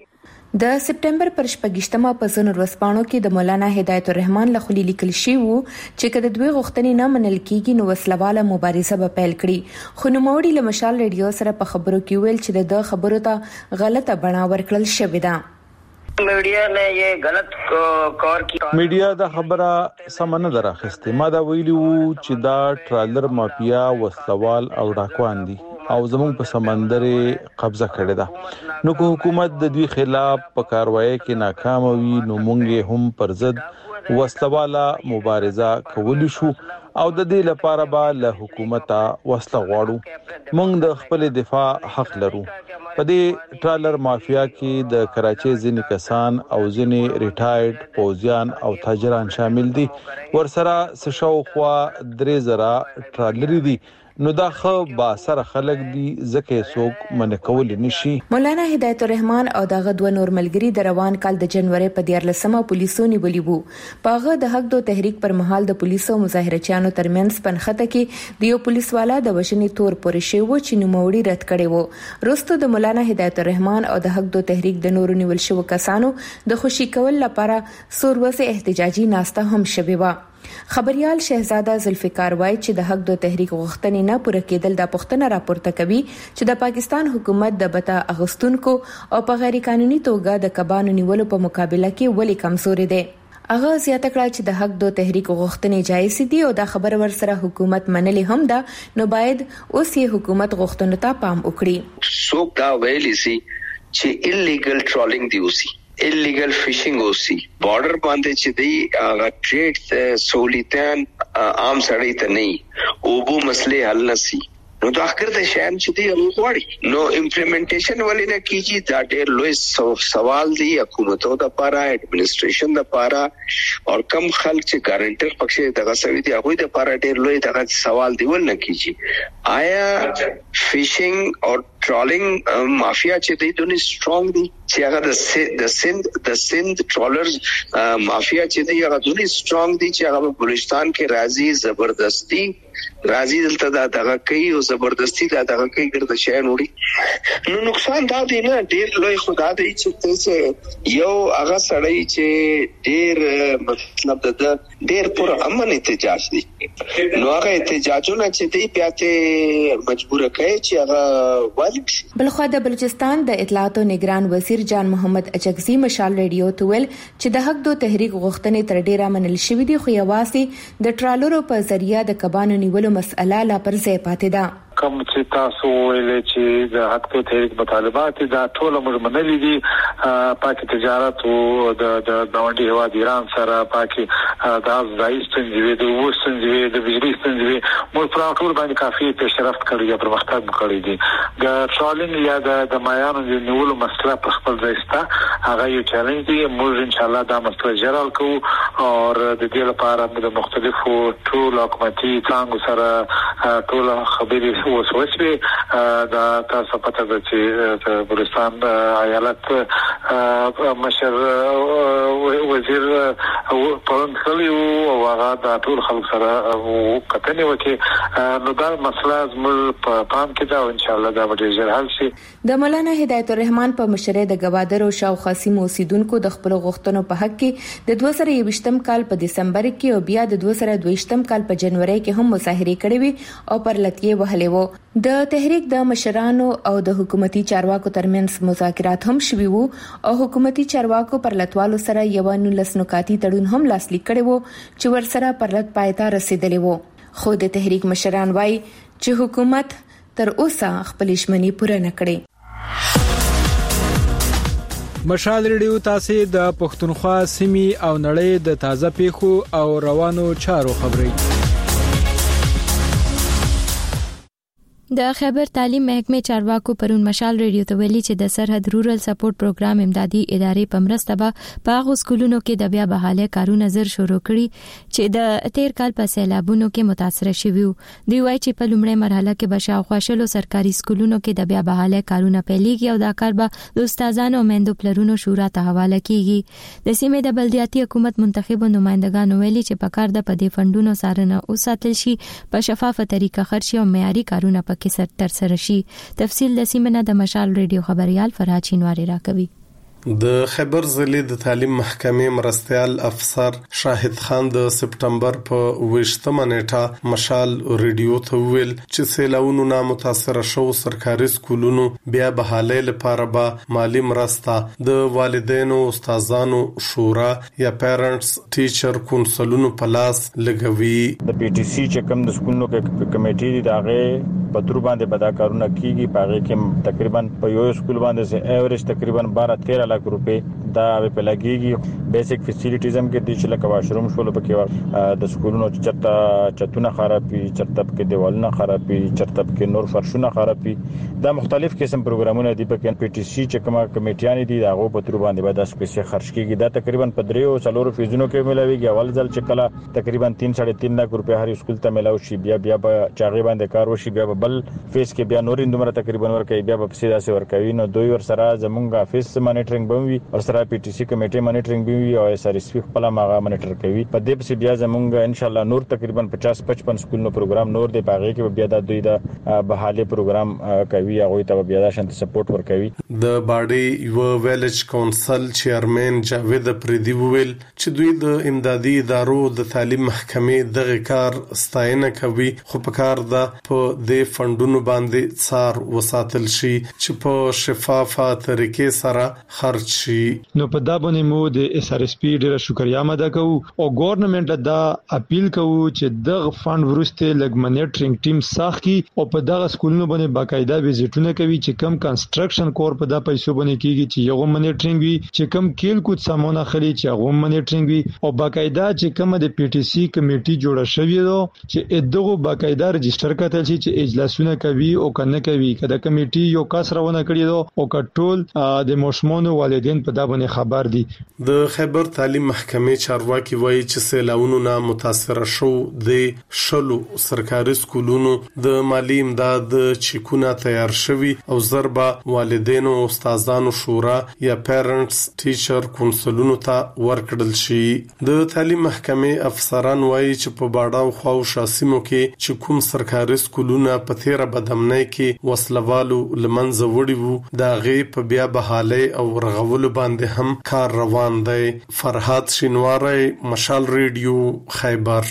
د سپټمبر پر 28مه په زنور وسپانو کې د مولانا هدایت الرحمن لخوا لیکل شوی وو چې کله دوی غوښتنې نه منل کیږي نو وسلواله مبارزه به پیل کړي. خو نوموړي له مشال ریډیو سره په خبرو کې ویل چې د خبرو ته غلطه بڼه ورکړل شوې ده. میډیا نے یہ غلط کار کی. میډیا دا خبره سمنه دراخسته. ما دا ویلو چې دا ټرالر مافیا وسلوال او ډاکوان دي او زموږ په سمندر قبضه کړی ده. نو که حکومت د دوی خلاف په کاروایی کې ناکام وي نو مونږ هم پر ضد وسلواله مبارزه کولی شو او د دې لپاره به له حکومت وسله غواړو. مونږ د خپل دفاع حق لرو. په دې ټرالر مافیا کې د کراچۍ ځینې کسان او ځینې ریټایرډ پوزیان او تاجران شامل دي. ورسره سشاوخوا 3000 ټرالر دي. نو دا خو با سره خلک دي ځکه څوک من کول نشي. مولانا هدایت الرحمن او دغه دوه نور ملګری د روان کال د جنوري په 14مه پولیسو نیولي وو. پاغه د حق دو تحریک پر مهال د پولیسو مظاهرچیانو ترمنځ پنخته کې د یو پولیس والا د وشنې تور پورې شوی و چې نوموړي رد کړي وو. وروسته د مولانا هدایت الرحمن او د حق دو تحریک د نورو نیول شوو کسانو د خوشي کول لپاره سوروسه احتجاجي ناسته هم شوی و. خبريال شهزاده ذوالفقار وایي چې د حق دو تحریک غوښتنې نه پوره کېدل د پښتنه راپورته کوي چې د پاکستان حکومت د بتا اغستونکو او په غیر قانوني توګه د کبانو نیولو په مقابله کې ولې کمزوري دي. هغه زیاته کړه چې د حق دو تحریک غوښتنې جایز دي او دا خبر ورسره حکومت منلې هم ده نو باید اوس یې حکومت غوښتنو ته پام وکړي. څوک دا ویلي سي چې انلیګل ټرولینګ دی اوسي ایلیګل فیشینګ اوسي بارډر باندې چې دی هغه ټریډ سہولیتان عام سړی ته نه او بو مسلې حل نسی نو دا اخر د شان چې دی غواړي نو امپلیمنټیشن ولې نه کیږي دا ډېر لوی سوال دی حکومتونو د لپاره اډمنستریشن د لپاره او کم خلک چې ګارانټر پکې دغه سوي دی هغه د لپاره ډېر لوی دغه سوال دی ول نه کیږي آیا فیشینګ او ټرولینګ مافیا چې دی دونی سترونګ دی چې هغه د سند ټرولرز مافیا چې دی هغه دونی سترونګ دی چې هغه بلوچستان کې راځي زبردستی راځي دلته دغه کوي او زبردستی دغه کوي ګرځي شي نوړي نو نقصان دا دی نه ډیر لوی خدا دی چې یو هغه سړی چې ډیر مطلب د ډیر پر امن احتجاج دی نو هغه احتجاجونه چې دی پیاته مجبور کوي چې هغه والد بلخو د بلوچستان د اطلاعات او نگران وزیر جان محمد اچکزی مشال ریډیو ته ویل چې د حق دو تحریک غوښتنې تر ډیره منل شوې دي خو یوازې د ټرالرو په ذریعہ د کبانو نیولو مسأله لا پر ځای پاتې ده کوم چې تاسو ویلې چې د حق ته تحریک مطالبات دا ټول مرمنلي دي پاکي تجارت او د باندې هواد ایران سره پاکي د ځای ستنځوي د وستنځوي د بجلی ستنځوي مو پراټول باندې کافي پیشرفت کړی یا پرمختګ کړی دي د ټرولینګ یا د مایانو د نیولو مسله په خپل ځای ستا هغه یو چیلنج دی موږ ان شاء الله دا مسله جرال کوو او د دې لپاره د مختلفو ټول حکومتي څنګه سره ټول خبري وسوسه دا تاسو پته ده چې بلوچستان ایالت مشر وزیر پرونسلی او هغه د ټول خلک سره کتنې وکړي نو دا مسله زموږ په پام کې ده او ان شاء الله دا به ډیر حل شي د مولانا هدایت الرحمن په مشرۍ د گوادر او شاوخوا سیمو اوسیدونکو د خپل غوښتنو په حق کې د 2023م کال په دسمبر کې او بیا د 2022م کال په جنوري کې هم مظاهره کړې وي او پر لتیې وهلې وو د تحریک د مشرانو او د حکومتي چارواکو ترمنځ مذاکرات هم شوي وو او حکومتي چارواکو پر لټوالو سره یو 19 نکاتی تړون هم لاسلیک کړي وو چې ورسره پر لټ پایته رسیدلی وو خو د تحریک مشران وایي چې حکومت تر اوسه خپل ژمنې پوره نه کړې مشال ریډیو تاسو د پښتونخوا سیمې او نړۍ د تازه پیښو او روانو چارو خبري د خیبر تعلیم محکمه چارواکو پرون مشال ریډیو ته ویلي چې د سرحد رورل سپورټ پروګرام امدادي ادارې په مرسته به په هغو سکولونو کې د بیا بحاله کارونه زر شروع کړي چې د تیر کال په سیلابونو کې متاثر شوي وو دوی وایي چې په لومړۍ مرحله کې به شاوخوا شلو سرکاري سکولونو کې د بیا بحاله کارونه پیلېږي او دا کار به د استادانو او میندو پلرونو شورا ته حواله کیږي د سیمې د بلدیاتي حکومت منتخب نمائندګانو ویلي چې په کار د پدې فندونو سارنه اوساتل شي په شفافه طریقه خرچ او معیاري کارونه کې تر سره شي تفصیل د سیمه د مشال ریډیو خبريال فرهاد چینواری راکوي د خیبر ضلع د تعلیم محکمې مرستيال افسر شاهد خان د سپټمبر په 20مه نیټه مشال ریډیو ته ویل چې سیلاونو نه متاثر شو سرکاري سکولونو بیا بحاله لپاره به مالی مرسته د والدینو استادانو شورا یا پیرنټس ټیچر کونسلونو په لاس لګوي د پی ټی سی چې کوم د سکولونو کې کمیټې دي داغه په تر باندې بدا کارونه کیږي پاره کې تقریبا په یو سکول باندې سه ایوریج تقریبا 12-13 लाख रुपए دا په لګيږي بیسیک فیسیلیټیز هم کې د لکه واشروم شول پکې د سکولونو چتونه خرابي چرته کې دیوالونه خرابي چرته کې نور فرشونه خرابي دا مختلف قسم پروګرامونه دي په پی ټی سی چې کومه کمیټیان دي داغه په تر باندې به 10 پیسې خرج کیږي دا تقریبا په 3 فیزونو کې ملاويږي اول ځل چې کله تقریبا 3.5 लाख रुपए هر سکول ته ملاوي شي بیا چاغي باندې کار وشي بیا بل فیس کې بیا نور اندمره تقریبا ورکوي بیا په سیده سي ورکوي نو دوی ور سره زمونږه فیس مانیټرینګ بوي او سره پی ټی سی کمیټه مانیټرینګ بوي او اس ار اس پی خپل ماغه مانیټر کوي په دې پس بیا زمونږ ان شاء الله نور تقریبا 50-55 سکولونو پروګرام نور دی پاغه کې بیا د دوی د بحاله پروګرام کوي هغه ته بیا د شانت سپورټ ور کوي د باډي یو ویلج کونسل چیرمن جاوید پردی ویل چې دوی د امدادي ادارو د تعلیم محکمې دغه کار ستاینه کوي خو په کار ده په دې فندونو باندې څار وساتل شي چې په شفافه طریقې سره خرج شي نو په دا باندې مو د SRSP ډیره شکریا مده کوو او ګورنمنت دا اپیل کوو چې دغه فند ورسته لګ منیټرینګ ټیم ساخ کی او په دغه سکولونو باندې باقاعده وزټونه کوي چې کم کنستراکشن کور په دا پیسو باندې کیږي چې یو منیټرینګ وي چې کم کیل کوت سمونه خلی چې هغه منیټرینګ وي او باقاعده چې کوم د PTC کمیټي جوړه شوې ده چې دغه باقاعده رجستر کتل چې اجلاسونه کوي او کنه کوي کله کمیټي یو کس راونه کړی ده او کټول د مشمونو والدین په دا باندې خبر دي. د خیبر تعلیم محکمې چارواکي وایي چې سیلاونو نه متاثر شو د شلو سرکاري سکولونو د مالی امداد چیکونه تیار شوي او ضربه والدینو او استادانو شورا یا پیرنټس ټیچر کونسلونو ته ورکړل شي. د تعلیم محکمې افسران وایي چې په باډاو خو شاسمو کې چې کوم سرکاري سکولونه په تیره بدامنۍ کې وسلوالو لمنځه وړي وو دا غي په بیا بحاله او رغول باندې هم کار روان دی. فرحات شینواری، مشال ریډیو، خیبر.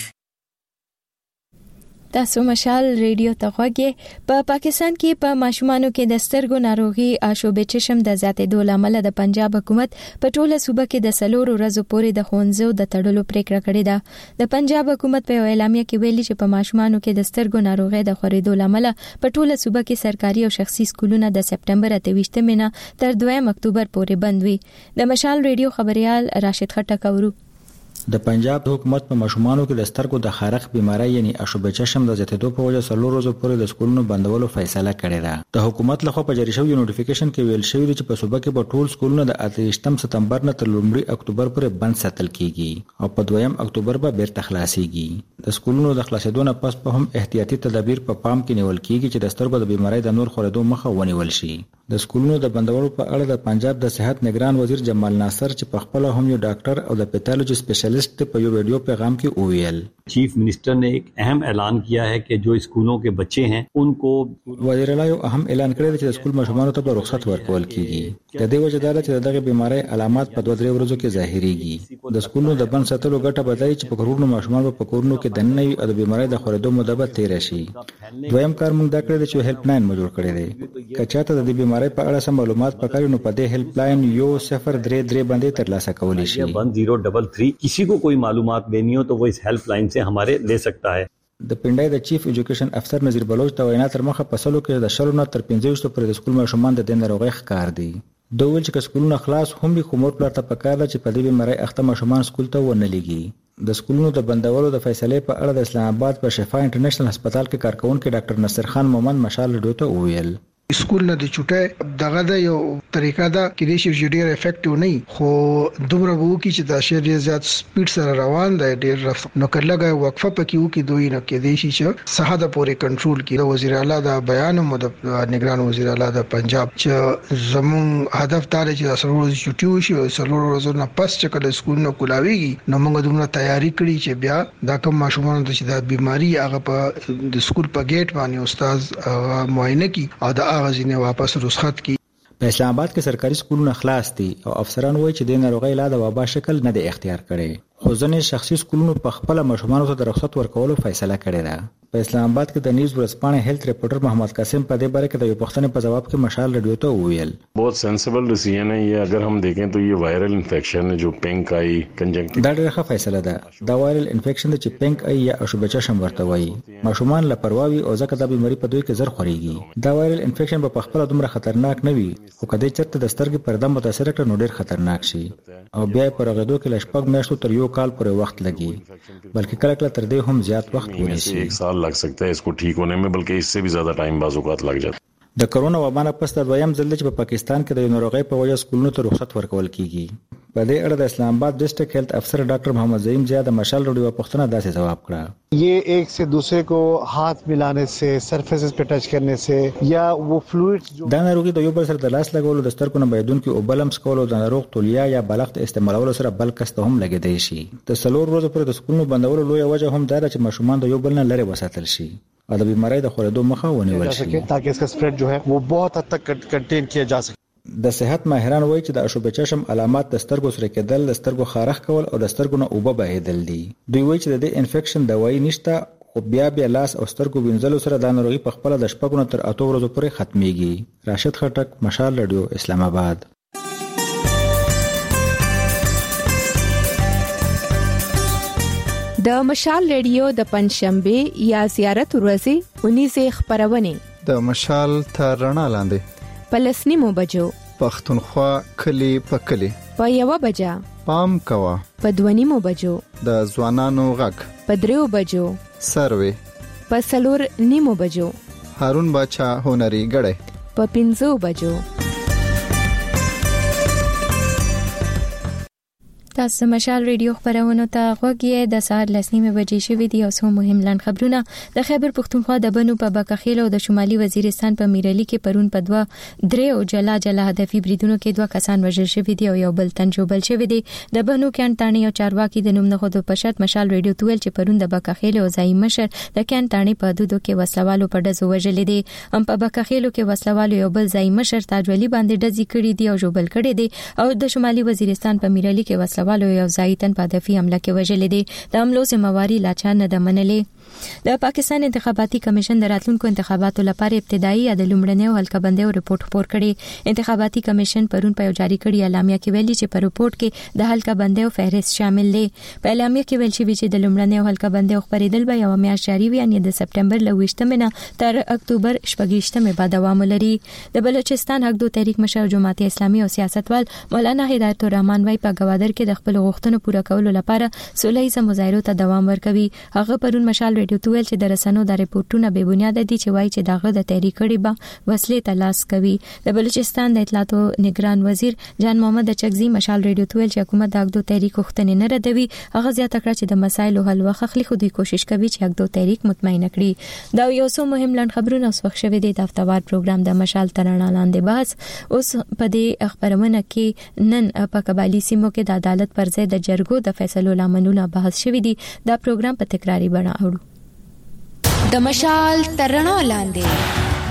تاسو مشال ریډیو ته غوږی. په پاکستان کې په ماشومانو کې د سترګو ناروغي آشوب چشم د زیاتېدو لامل د پنجاب حکومت په ټوله صوبه کې د 4 ورځې پورې د ښوونځو د تړلو پریکړه کړې ده. د پنجاب حکومت په اعلامیه کې ویلي چې په ماشومانو کې د سترګو ناروغي د خورېدو لامل په ټوله صوبه کې سرکاري او شخصي سکولونه د سپټمبر 28 نه تر 2 اکتوبر پورې بند وي. د مشال ریډیو خبريال راشد خټک اورو. د پنجاب حکومت په ماشومانو کې د سترګو د خارښ بیماری یعنی آشوب چشم د زیاتېدو په وجه 4 ورځې پورې د سکولونو بندولو فیصله کړې ده. د حکومت لخوا په جاری شوی نوټیفیکیشن کې ویل شوی دی چې په صوبه کې په ټول سکولونو د 28 سپتمبر نه تر 1 اکتوبر پورې بند ساتل کیږي او په 2 اکتوبر به بیرته خلاصيږي. د سکولونو د خلاصېدو نه پس په هم احتیاطي تدابیر په پام کې نیول کیږي چې د سترګو د بیماری د نور خورېدو مخه ونیول شي. د سکولونو د بندولو په اړه د پنجاب د صحت نگران وزیر جمال ناصر چې په خپل هم یو ډاکټر او د پیتالوجي سپیشلیسټ په یو ویډیو پیغام کې وویل چیف منسٹر نے ایک اہم اعلان کیا ہے کہ جو اسکولوں کے بچے ہیں ان کو وزیر اعلی یو اهم اعلان کړی چې د سکول ماشومانو ته رخصت ورکول کیږي. د دې وجه دا چې دغه بیماری علامات په 2-3 ورځو کې ظاهريږي. د سکولونو د بند ساتلو ګټه بدای چې په کورونو ماشومان په کورونو کې دننه وي او د بیماری د خورېدو موده به تیر شي. دویم کار موږ دا کړی چې هیلپ لاین موږ جوړ کړی دی. کچاته د بیماری په اړه سم معلومات پکاري نو په دې هیلپ لاین 1033 باندې ترلاسه کولی شي. 1033 کسی کو کوئی معلومات دینی ہو تو وہ اس ہیلپ لائن سے ہمارے لے سکتا ہے. د پنډای د چیف ایجوکیشن افسر نذیر بلوچ ته وینا تر مخه پسلو کې د شلونه تر 15 پر د سکول ماشومان د دین روغې ښکار دي. دوی چې سکولونه خلاص هم به کومور پلار ته پکاره چې په دې بیماری اخته ماشومان سکول ته ونه لګي. د سکولونو د بندولو د فیصلې په اړه د اسلام آباد په شفا انټرنیشنل هسپتال کې کارکونکو ډاکټر نصر خان مومن مشال ریډیو ته وویل سکول نه د چټه دغه د یو طریقه دا کې د شي ډیر افیکټیو نه خو دومره وو کې چې دا شی ډیر زیات سپیډ سره روان دی ډیر نو کله وقفه پکې وو کې دوی نه کې د شي چې صحه پورې کنټرول کړي. وزیر اعلی دا بیان مو د نگران وزیر اعلی د پنجاب چې زمون هدف دا چې سرور چټیو شي او سرور ورځو نه پس چې کله سکول نه کولاويږي نو موږ دومره تیاری کړی چې بیا دا کوم ماشومان چې دا بیماری هغه په د سکول په گیټ باندې استاد معاینه کی او دا غزینه واپس رخصت کی. په اسلام آباد کې سرکاري سکولونه خلاص دي او افسران وایي چې د ناروغي لا د وبا شکل نه دی اختیار کړي. خو ځینې شخصي سکولونو په خپل ماشومانو ته د رخصت ورکولو فیصله کړې ده. په اسلام آباد کې د نیوز ورځپاڼې هیلث ریپورټر محمد قاسم په دې باره کې د یو پښتنې په جواب کې مشال ریډیو ته وویل बहुत सेंसिबल डिसीजन है ये. अगर हम देखें तो ये वायरल इंफेक्शन है जो पिंक आई कंजंक्टिव دا ډېره ښه فیصله ده. دا وایرل انفیکشن چې پینک ای یا آشوب چشم ورته وایي ماشومان لا پرواوي او ځکه دا بیماری په دوی کې زر خوريږي. دا وایرل انفیکشن په خپل دومره خطرناک نه وي خو کله چې د سترګې پرده متاثر کړي نو ډېر خطرناک شي او بیا پر غدو کې لشپږ میاشتو تر یو کال پورې وخت لګي بلکې کله کله تر دې هم زیات وخت ونیسي. 1 साल लग सकता है इसको ठीक होने में बल्कि इससे भी ज्यादा टाइम बाज़ औक़ात लग जाता है. د کرونا وبا نه پس د دویم ځل چې په پاکستان کې د ناروغۍ په وجه سکولونو ته رخصت ورکول کیږي. په دې اړه د اسلام آباد ډسټرکټ هیلث افسر ډاکټر محمد زعیم زیاد مشال ریډیو پښتنه داسې جواب کړه ये एक से दूसरे को हाथ मिलाने से सरफेसेस पे टच करने से या वो फ्लूइड्स जो دا ناروغي د یو بل سره د لاس لګولو د سترګو نه بيدونکو او بلمس کولو د ناروغ تولیا یا بلغت استعمالولو سره بل کس ته هم لګیدای شي. د 4 ورځې پر د سکولونو بندولو لوی وجه هم دا چې ماشومان د یو بل نه لري وساتل شي او د بیماری د خورېدو مخه ونیول شي تاکہ اس کا سپریډ جو ہے وہ بہت حد تک کنټین کیا جا سکے. د صحت ماهران وایي چې د آشوب چشم علامات د سترګو سره کېدل، د سترګو خارښ کول او د سترګو نه اوبه بهیدل دي. دوی وایي چې د دې انفیکشن دوايي نشته خو بیا لاس او سترګو وینځلو سره د ناروغي په خپل د شپږو تر 8 ورځې پورې ختميږي. راشد خټک، مشال ریډیو، اسلام آباد. د مشال ریډیو د پنځشنبه یا زیارت ورځې 19 خبرونه د مشال تر رڼا لاندې پلسنیمو بجو پښتونخوا کلی په کلی په 1 بجا پام کوا په 2 بجو د ځوانانو غږ په 3 بجو سروي په 4 بجو هارون باچا هنري غړې په 5 بجو. تاسو مشال ریډیو خبرونه ته غوږی د سهار 9:00 بجې شوې دي او څو مهم لاند خبرونه. د خیبر پښتونخوا د بنو په بکخیل او د شمالي وزیرستان په میرلی کې پرون په 2 او جلا هدفي بریدونو کې 2 کسان وژل شوي دي او یو بل تن جوړل شوی دی. د بنو کین تانی او چارواکي د نوم نه خود په شت مشال ریډیو تویل چې پرون د بکخیل او ځای مشر د کین تانی په حدودو کې وسلوالو په ډزو وژل دي. هم په بکخیلو کې وسلوالو یو بل ځای مشر تاج ولی باندې ډزې کړې دي او جوړل کړي دي او د شمالي وزیرستان په میرلی کې والو یو ځایتن په هدفي حمله کې وژل دي. د حملو ذمہواری لاچا نه د منلې. د پاکستان انتخاباتي کمیشن د راتلونکو انتخاباتو لپاره ابتدایي د لومړنیو حلقه رپورت خپور کړي. انتخاباتي کمیشن پرون په جاری کړي اعلامیه کې ویلي چې په رپورت کې د حلقه بندیو فهرست شامل دي. په اعلامیه کې ویل شوی چې د لومړنیو حلقه بندیو خبرېدل به یو میاشت جاری وي یعنی د سپټمبر 28 تر اکتوبر 28 به دوام لري. د بلوچستان حق دو تحریک مشر جماعت اسلامي او سیاستوال مولانا هدایت الرحمن وايي په گوادر کې د خپل غوښتنو پوره کولو لپاره سولهییزه مظاهرو ته دوام ورکوي. هغه پرون مشال ریډیو تویل چې د رسنو د ریپورتونو به بنیاد دي چې وایي چې دغه د تحریک کړي به وسلې تلاش کوي. د بلوچستان د اطلاعات او نگران وزیر جان محمد چغزي مشال ریډیو تویل چې حکومت د حق دو تحریک غوښتنې نه ردوي. هغه زیاته کړه چې د مسایلو حل وخخلي خو دوی کوشش کوي چې حق دو تحریک مطمئن کړي. دا یو څو مهم لاند خبرونه اوس وخت شوه د هفتوار پروګرام د مشال ترانه لاندې بحث اوس په دې خبرونه کې نن په قبایلی سیمو کې د عدالت پر ځای د جرګو د فیصلو لاملونه بحث شوی دی. دا پروګرام په تکراری بڼه اورو. د مشال ترانه لاندې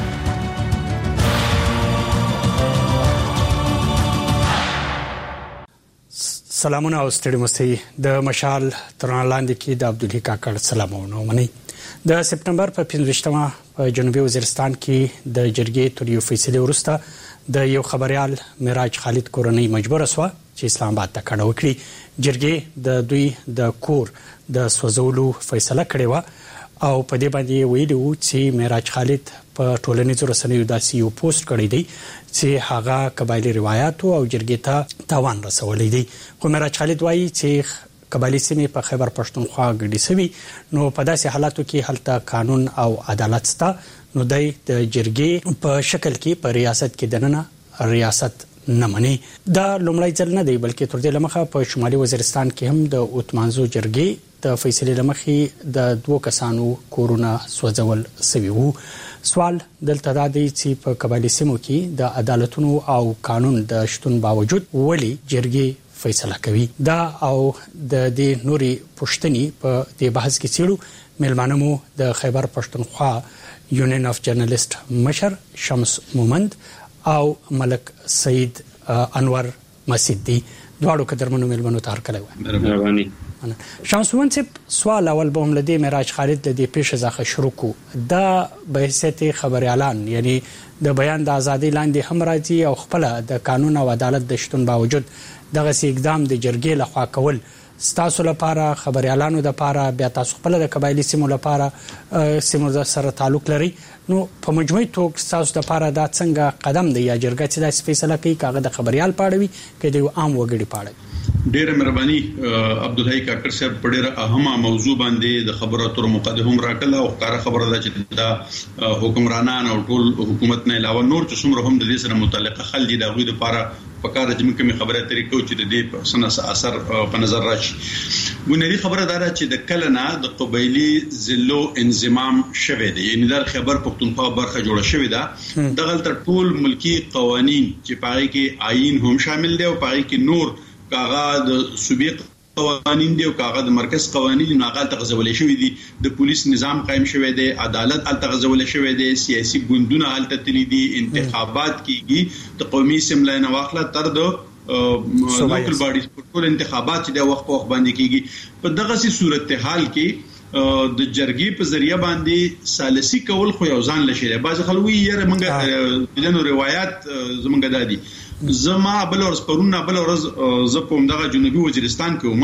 سلامونه او ستړي مستي د مشال ترانه لاندې کې د عبدالحی کاکړ سلامونه مني. د سپټمبر په 15مه په جنوبي وزیرستان کې د جرګې تر یو فیصله وروسته د یو خبريال معراج خالد کورنۍ مجبور شو چې اسلام آباد ته کډه وکړي. جرګې د دوی د کور د سوځولو فیصله کړې و او په دې باندې ویلو چې معراج خالد په ټولنیزو رسنیو داسې یو پوسټ کړی دی چې هغه قبایلی روایت او جرګې ته تاوان رسولی دی. خو معراج خالد وایي چې قبایلی سیمې په خیبر پښتونخوا ګډې سوي نو په داسې حالاتو کې هلته قانون او عدالت ستا نو د جرګې په شکل کې په ریاست کې دننه ریاست نه مني. دا لومړی ځل نه دی بلکې تر دې لمخه په شمالي وزیرستان کې هم د اوتمانزو جرګې د فیصلې لمخې د 2 کسانو کورونه سوځول سوي وو. سوال دلته دا دی چې په قبایلی سیمو کې د عدالتونو او قانون د شتون باوجود ولی جرګې فیصله کوي. دا او د دې نوري پښتني په دې بحث کې چیرو ملمانمو د خیبر پښتونخوا یونین اف جرنالست مشر شمس مومند او ملک سید انور مسجد دی. دواړو قدرمنو ملمنو ته هرکلی مهرباني. شمس مومند سوال اول به هم لدی معراج خالد د دې پیښه ځخه شروع کو دا به حیثیت خبريالان یعنی د بیان د ازادي لاندې هم راځي او خپل د قانون او عدالت د شتون باوجود دغه اقدام د جرګې لخوا کول ستاسو لپاره خبريالانو د لپاره بیا تاسو خپل د قبایلی سیمو لپاره سیمو سره تعلق لري نو په مجموعي توګه تاسو د لپاره دا څنګه قدم دی یا جرګه چې د فیصله کوي کاغه د خبريال پاړوي کې د عام وګړي پاړوي. ډېر مهرباني عبدالحی کاکړ صاحب په ډېر اهمه موضوع باندې د خبرو اترو مقدمه راکړه او ښکارا خبره ده چې دا حکمرانان او ټول حکومت نه علاوه نور چې څومره هم د دې سره متعلقه خلک د غوډه لپاره پکاره چې موږ خبره طریقو چې د دې په سنه اثر په نظر راشي. ګونري خبره ده چې د کلنا د قبایلی ضلعو انضمام شوه دی یعنی د خیبر پښتونخوا برخه جوړه شوې ده. دغه تر ټول ملکی قوانين چې پای کې آئین هم شامل دي او پای کې نور کاغه د صوبې قوانين دي او کاغه د مرکز قوانين ناقل تغزولې شوې دي. د پولیس نظام قائم شوی دی عدالت ال تغزولې شوی دی سیاسي ګوندونه ال تتلی دي انتخابات کیږي د قومي اسمبلی نه واخله تر د لوکل باډیز په ټول انتخابات چې د وخت په وخت باندې کیږي. په دغه سي صورتحال کې د جرګې په ذریعہ باندې سالسي کول خو یو ځان لشي. بعض خلک یې منګه دنو روایت زمونږ دادي زما بل ورځ پرونه بل ورځ ز په دغه جنوبي وزیرستان کې ومه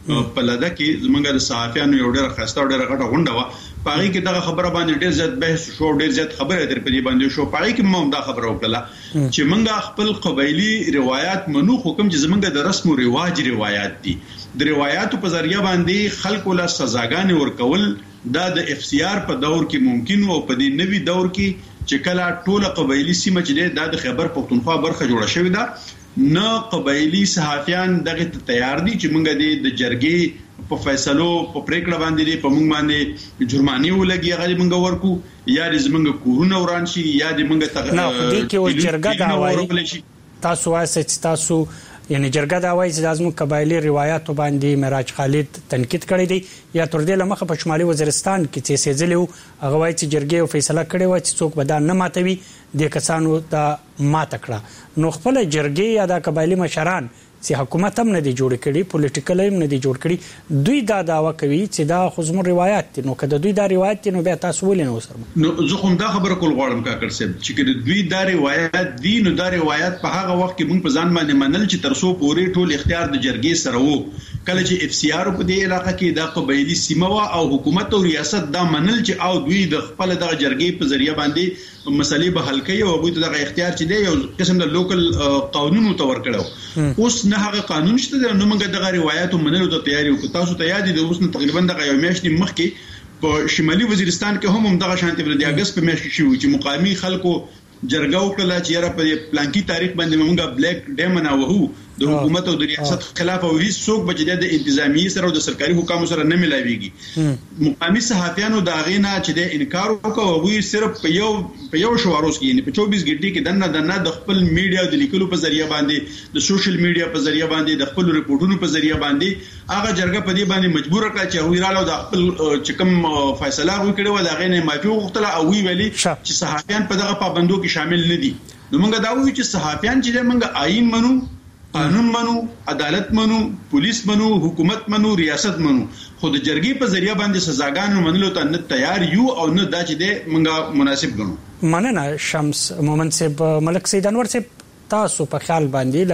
په لده کې زمونږ د صحافیانو یو ډېر خسته او ډېر غټه غونډه و. پاره کې دا خبره باندې ډېر زیات بحث شو، ډېر زیات خبره در په دې باندې شو. پاره کې مو دا خبره وکړه چې مونږ خپل قبایلی روایت منو، حکم چې زمونږ د رسم او رواج روایت دي. د روایتو په ذریعہ باندې خلکو له سزاګانې ورکول دا د اف سی آر په دور کې ممکن او په دې نوي دور کې چې کله ټوله قبایلی سیمه چې د خیبر پختونخوا برخه جوړه شوې ده، نه قبایلی صحافیان دغه تیار دي چې مونږ د جرګې په فیصلو په پریکړه باندې په مونږ باندې جرمانه ولګي، هغه مونږ ورکو یا د زمونږ کورونه وران شي یا د مونږ نه خو دې کې و جرګه دا وایي تاسو وایي تاسو یعنی جرګه دا وایي چې لازم قبایلی روایتو باندې معراج خالد تنقید کړی دی یا تر دې لمخه په شمالي وزیرستان کې چې سېځلیو هغه وایي چې جرګه فیصله کړې و چې څوک به دا نه ماتوي، د کسانو دا ماته کړه. نو خپل جرګه یا د قبایلی مشران چې حکومت هم نه دی جوړ کړي، پولیټیکل هم نه دی جوړ کړي، دوی دا داوا کوي چې دا خو زموږ روایت دي. نو کله دوی دا روایت دي نو بیا تاسو ولې نه وسره؟ نو زه کوم دا خبره کول غواړم کاکړ صاحب چې دوی دا روایت دي، نو دا روایت په هغه وخت کې موږ په ځان باندې منل چې ترسو پورې ټول اختیار د جرګې سره وو. کله چې اف سی آر په دې علاقې کې دا قبایلی سیمه وا او حکومت او ریاست دا منل چې او دوی د خپل د جرګې په ذریعہ باندې مسلې به حل کوي او دوی ته د اختیار چې دی یو قسم د لوکل قانون تور کړو. اوس نه هغه قانون شته، نو موږ د روایتو منلو ته تیاری وکړو. تاسو ته یاد دي اوس نه تقریبا د یو میاشتې مخکې په شمالي وزیرستان کې هم دغه شانتي د اگست په میاشت کې شو چې مقامی خلکو جرګه وکړه چې یاره په پلانکی تاریخ باندې موږ بلیک ډے مناوو د حکومت او د ریاست خلاف او هیڅ څوک بچی د انتظامی سره او د سرکاري حکامو سره نه ملاويږي. مقامی صحافیانو دا غینا چې د انکار وکاو او صرف په یو شواروس کې یعنی په 24 غنټې کې دنه د خپل میډیا د لیکلو په ذریعہ باندې د سوشل میډیا په ذریعہ باندې د خپل ریپورتونو په ذریعہ باندې هغه جرګه په دې باندې مجبور کړه چې هغوی رااله د خپل چکم فیصله وکړي و دا غینه معافي وغوښتله او وی ویلي چې صحافیان په دغه پابندو کې شامل نه دي. نو موږ دا وایو چې صحافیان چې موږ آئین منو، قانون منو، عدالت منو، پولیس منو، حکومت منو، ریاست منو، خود جرګي په ذریعہ باندې سزاګانو منلو ته نه تیار یو او نه دا چې د منګه مناسب ګڼو. مننه شمس مومن صاحب. ملک سید انور صاحب، تاسو په خیال باندې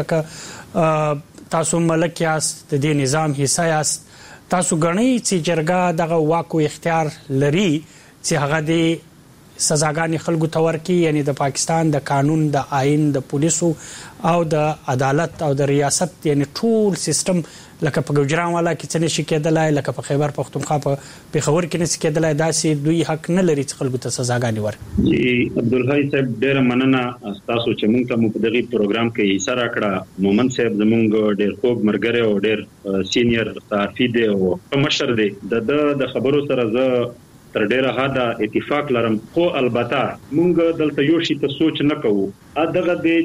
لکه تاسو ملک یاست، د دې نظام حصہ یاست، تاسو غنئ چې جرګه دغه واک او اختیار لري چې هغه د سزاګانې خلکو ته ورکړي، یعنی د پاکستان د قانون، د آئین، د پولیسو او د عدالت او د ریاست یعنی ټول سیستم لکه په ګوجرانوالا کې څه نشي کېدلای، لکه په خیبر پختونخوا په پیښور کې نشي کېدلای، داسې دوی حق نه لري چې خلکو ته سزاګانې ورکړي. جی عبدالحی صاحب ډېر مننه تاسو چې موږ ته په دغه پروګرام کې حصہ راکړه. مومن صاحب زموږ ډېر خوږ مرګره او ډېر سینیئر صحافي دی او مشر دی. د خبرو سره زه تر ډیره حد اتفاق لرم، خو البته مونږ دلته یو شی ته سوچ نه کوو دغه دی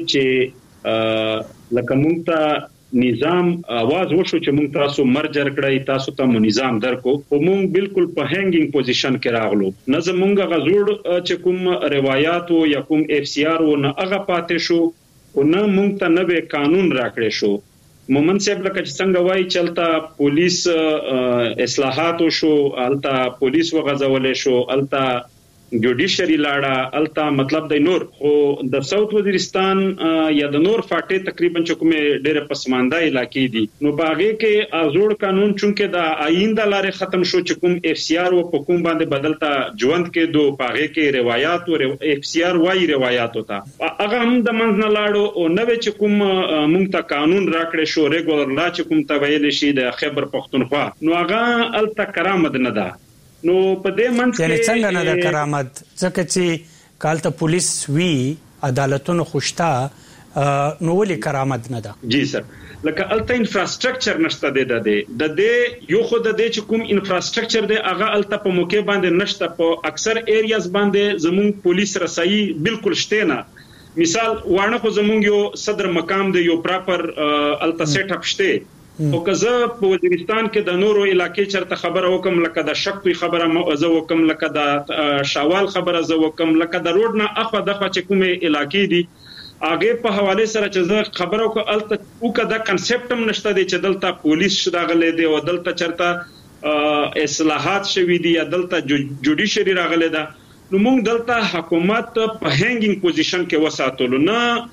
چې لکه مونږ ته نظام आवाज وشو چې مونږ تاسو مرجر کړی، تاسو ته نظام درکو، خو مونږ بالکل په هنګینګ پوزیشن کې راغلو. نه زمونږ غزوړ چې کوم روایت او یا کوم اف سی آر او نه هغه پاتې شو او نه مونږ ته نوې قانون راکړی شو. مومن صاحب لکه چې څنګه وایي چلتا پولیس اصلاحات شو، التا پولیس وغځولې شو، التا جوډیشری لاړه، التا مطلب د نور خو د ساوث وزیرستان یا د نور فاټې تقریبا چې کومه ډېر پسمانده علاقې دي نو باغې کې ازوړ قانون چونکه د آئینده لارې ختم شو چې کوم اف سی آر او په کوم باندې بدلتا ژوند کې دو باغې کې روایت او اف سی آر وايي روایت وتا هغه هم د منځ نه لاړو او نوې چې کوم مونږ ته قانون راکړې شو ریګولر لا چې کوم ته ویل شي د خیبر پختونخوا نو هغه التا کرامت نه ده. نو په دې منځ کې یعنی څنګه نه د کرامت ځکه چې کالته پولیس وی عدالتونو خوشتا نو ولې کرامت نه ده؟ جی سر، لکه الته انفراستراکچر نشته د دې یو خو د دې چې کوم انفراستراکچر دی هغه الته په موقع باندې نشته، په اکثر ایریاز باندې زموږ پولیس رسایي بالکل شته نه. مثال وانه خو زموږ یو صدر مقام دی، یو پراپر الته سیټ اپ شته، او کزه په وزیرستان کې د نورو علاقې چرته خبره وکم لکه د شکوي خبره زه وکم، لکه د شاوال خبره زه وکم، لکه د روډ نه اخوا دغه چې کومه علاقې دي هغه په حواله سره چې زه خبره وکړه الته او کدا کنسپټ هم نشته دی چې دلته پولیس راغلي دی او دلته چرته اصلاحات شوي دي یا دلته جوډیشری راغلي ده. نو موږ دلته حکومت په هنګینګ پوزیشن کې وساتلو، نه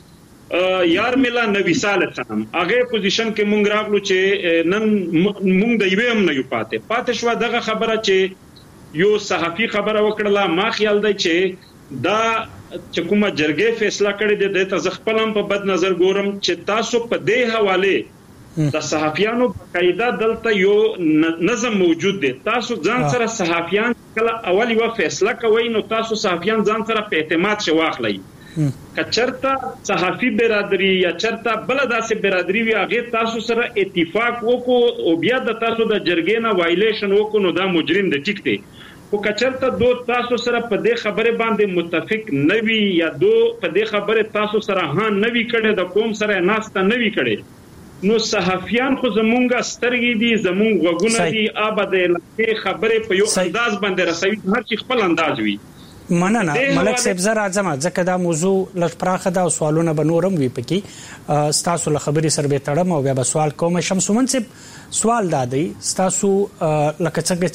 یار ملا نبی صالح خان هغه پوزیشن کې مونږ راغلو چې نن مونږ د یوه هم نه یو پاتې شو دغه خبره چې یو صحافي خبره وکړه ما خیال دی چې دا چې کومه جرګې فیصله کړې ده د تخپلم په بد نظر ګورم چې تاسو په دې حواله د صحافیانو بقاعده دلته یو نظم موجود دی تاسو ځان سره صحافیان کله اول یو فیصله کوي نو تاسو صحافیان ځان سره په اعتماد شي واخلئ کچرتا صحافي برادری یا چرتا بل داسې برادری وی هغه تاسو سره اتفاق وکړو او بیا د تاسو د جرګې نه وایلیشن وکړو نو دا مجرم دی ټیک دی او کچرتا دو تاسو سره په دې خبره باندې متفق نوي یا دو په دې خبره تاسو سره ها نوي کړي د قوم سره ناسته نوي کړي نو صحافیان خو زمونږه سترګې دي زمونږ غوګونه دي آباده لکه خبره په یو انداز باندې رسوي هر چی خپل انداز وي مننه ملک صاحب زه راځم ځکه دا موضوع لږ پراخه ده او سوالونه به نورم وي پکې ستاسو له خبرې سره به تړم او بیا به سوال کوم شمس مومن صاحب سوال دا دی ستاسو لکه څنګه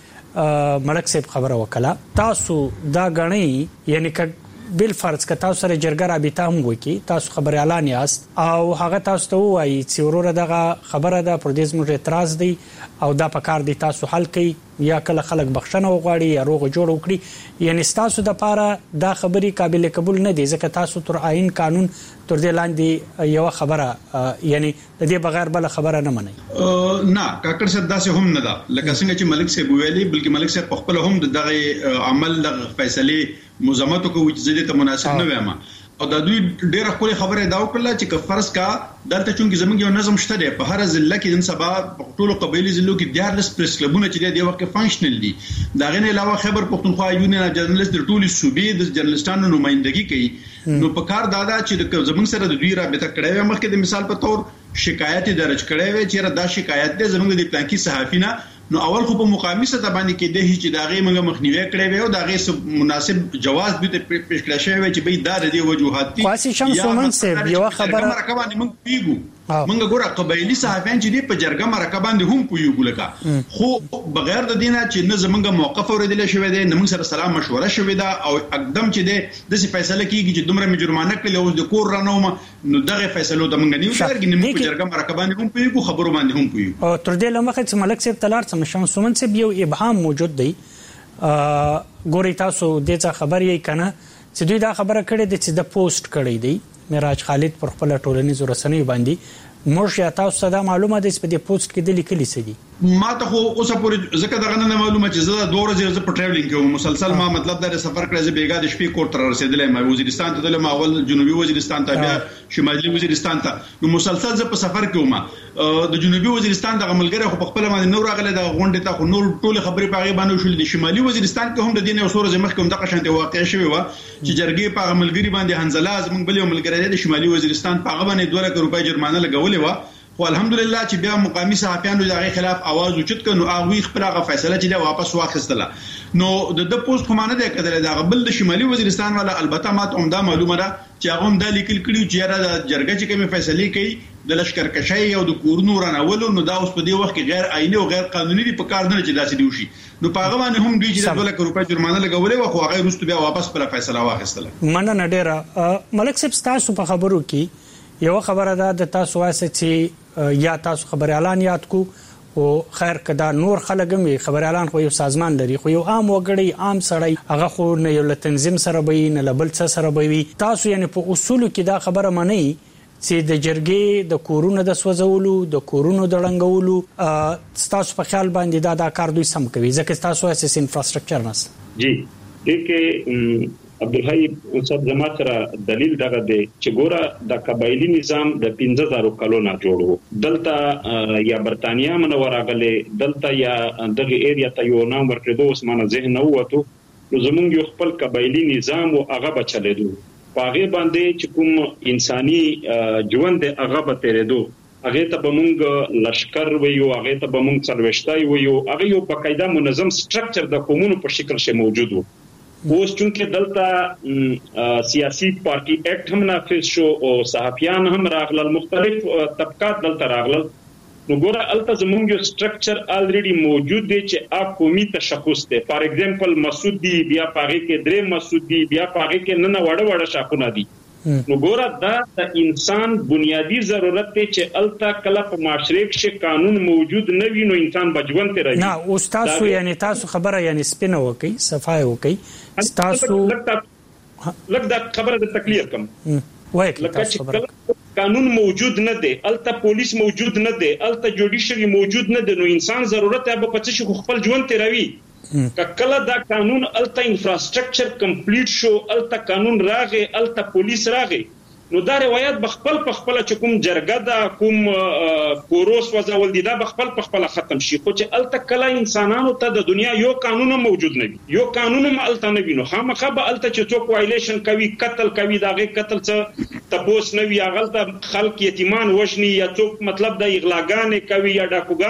چې ملک صاحب خبره وکړه تاسو دا غنئ یعنی بل فرض ک تاسو سره جرګه رابطه هم وکي تاسو خبر اعلان یاست او هغه تاسو ته وایي چې وروره دغه خبره ده پر دې زموږ اعتراض دی او دا پکار دی تاسو حل کړئ یا کله خلک بخښنه وغواړي یا روغ جوړ وکړي یعنی تاسو د پاره دا خبري قابل قبول نه دي ځکه تاسو تر آئین قانون تر دې لاندې یو خبره یعنی د دې بغیر بل خبره نه منئ نه کاکړ صاحب داسې هم نه ده لکه څنګه چې ملک صاحب ویلي بلکې ملک صاحب خپل هم دغه عمل د فیصله مزامتو کو چې زده ته مناسب نه وایم او د دوی ډیره خپل خبره دا وکړه چې فرض کا دلته چونګې زمونږ یو نظم شته دی په هر ضلع کې د سبا ټولو قبایلی ضلعو کې د هر پریس کلبونه چې دی وخت فنکشنل دي دا غنه علاوه خیبر پختونخوا یونین جرنالست د ټولو صوبې د جرنالستانو نمائندګي کوي نو په کار دادا چې زمونږ سره د دوی رابطه کړې و مخکې د مثال په تور شکایت درج کړې و چې دا شکایت د زمونږ د پلانکی صحافینا نو اول خو په مقامی سطح باندې کې د هیڅ داغه موږ مخنیوي کړې و او داغه مناسب جواز به پیش کړی شوی چې به دا د وجوهات دي خاصي شمس مومن صاحب یو خبره مرکبان موږ پیګو موږ ګوره قبایلی صحافیان چې دی په جرګه مرکبان دي هم پیګو لکه خو بغیر د دینه چې نه زمونږ موقف اوریدل شوی دی نه موږ سره سلام مشوره شوی دا او اقدم چې دی د څه فیصله کیږي چې دومره جرمانه کړي او د کور رانوم نو دغه فیصله د موږ نیو شارګ نه موږ جرګه مرکبان هم پیګو خبرو باندې هم پیګو او تر دې لمخه چې ملک صاحب تلار شمس مومن صاحب یو ابهام موجود دی ګوري تاسو د څه خبرې کنه چې دوی دا خبره کړې ده چې د پوسټ کړې دی معراج خالد پر خپل ټولنیزو رسنیو باندې موږ یا تاسو ته معلومه ده چې په دې پوسټ کې د لیکلي څه دي ما ته خو اوسه پورې ځکه دغه نه معلومه چې زه 2 ورځې په ټریولینګ کوم مسلسل ما مطلب دا سفر کړی چې بیګا د شپې کور تر رسیدلې ما وزیرستان ته تلم اول جنوبي وزیرستان ته بیا شمالي وزیرستان ته نو مسلسل زه په سفر کوم د جنوبي وزیرستان د عملګری خو په خپل باندې نور راغله د غونډه ته خو نور ټول خبرې پاغي باندې شول د شمالي وزیرستان کې هم د دین یو سورې مخکوم دغه شانته واقع شوی و چې جرګې په عملګری باندې حنزله زمون بل عملګری د شمالي وزیرستان په هغه باندې 2 لک روپۍ جرمانه لګولې و خو الحمدلله چې بیا مقامی صحافیانو دغه خلاف आवाज اوچت کړي او هغه خپل فیصله چې دا واپس واخیستله نو د پوسټ کومانه ده کړل دا بل د شمالي وزیرستان والا البته ماته عمده معلومه ده چې هغه هم د لیکل کړي چې را د جرګه چې کومه فیصله کوي د لشکرکشي او د کورونو رانولو نو دا اوس په دې وخت کې غیر آئینی او غیر قانوني دي په کار نه چې داسې دی وشي نو په هغه باندې هم دوی چې 2 لک روپۍ جرمانه لګولې و خو هغه رستو بیا واپس پر فیصله واخیستله مننه ډیره ملک صاحب تاسو په خبرو کې یو خبره ده د تاسو واسه چې یا تاسو خبر اعلان یاد کو او خیر کدا نور خلګم خبر اعلان خو یو سازمان لري خو یو عام وګړي عام سړی هغه خو نه یو تنظیم سره به نه لبل څه سره به تاسو یعنی په اصول کې دا خبره مانی چې د جرګې د کورونو د سوځولو د کورونو د رنګولو تاسو په خیال باندې دا کار دوی سم کوي ځکه تاسو اساس انفراستراکچر نس جی دغه عبدالحی صاحب زما سره دلیل دغه دی چې ګوره د قبایلی نظام د 15000 کلونو جوړو دلته یا برتانیا منوره غلې دلته یا دغه ایریا ته یو نام ورکړو اسمانه ذهن نو وته نو زمونږ یو خپل قبایلی نظام او هغه بچلېدو پاغه باندې چې کوم انساني ژوند هغه به تیرېدو هغه ته به مونږ لشکر ویو هغه ته به مونږ څلوشتای ویو هغه یو باقاعده منظم سټرکچر د قومونو په شکل شې موجود وو اوس چونکه دلته سیاسي پارټي اکټ هم نافذ شو او صحافیان هم راغلل مختلف طبقات دلته راغلل نو ګوره الته زمونږ یو سټرکچر الریډي موجود دی چې قومي تشخص دی فار ایگزامپل مسعود دی بیا پاغه کې درې مسعود دی بیا پاغه کې نه وړه شاخونه دي نو ګوره دا د انسان بنیادی ضرورت دی چې الته کله په معاشره کې قانون موجود نه وي نو انسان بچون ته راځي. نه استاد یعنی تاسو خبره یعنی سپینه وکي صفای وکي تاسو لکه دا خبره د تکلیف کم وای تاسو خبره قانون موجود نه دی الته پولیس موجود نه دی الته جوډیشري موجود نه دی نو انسان ضرورت به په څه شي خپل ژوند ته راوي. کله دا قانون الته انفراستراکچر کمپلیټ شو الته قانون راغی الته پولیس راغی نو دا روایت بخپل چې کوم جرګه دا کوم کوروس وزول دي دا بخپل ختم شي خو چې الته کله انسانانو ته د دنیا یو قانون موجود نه وي یو قانون هم الته نه وي نو خامخا به الته چې څوک وایلیشن کوي قتل کوي داغه قتل څه تپوس نه وي هغه خلک یتیمان وژني یا څوک مطلب د اغلاګانې کوي یا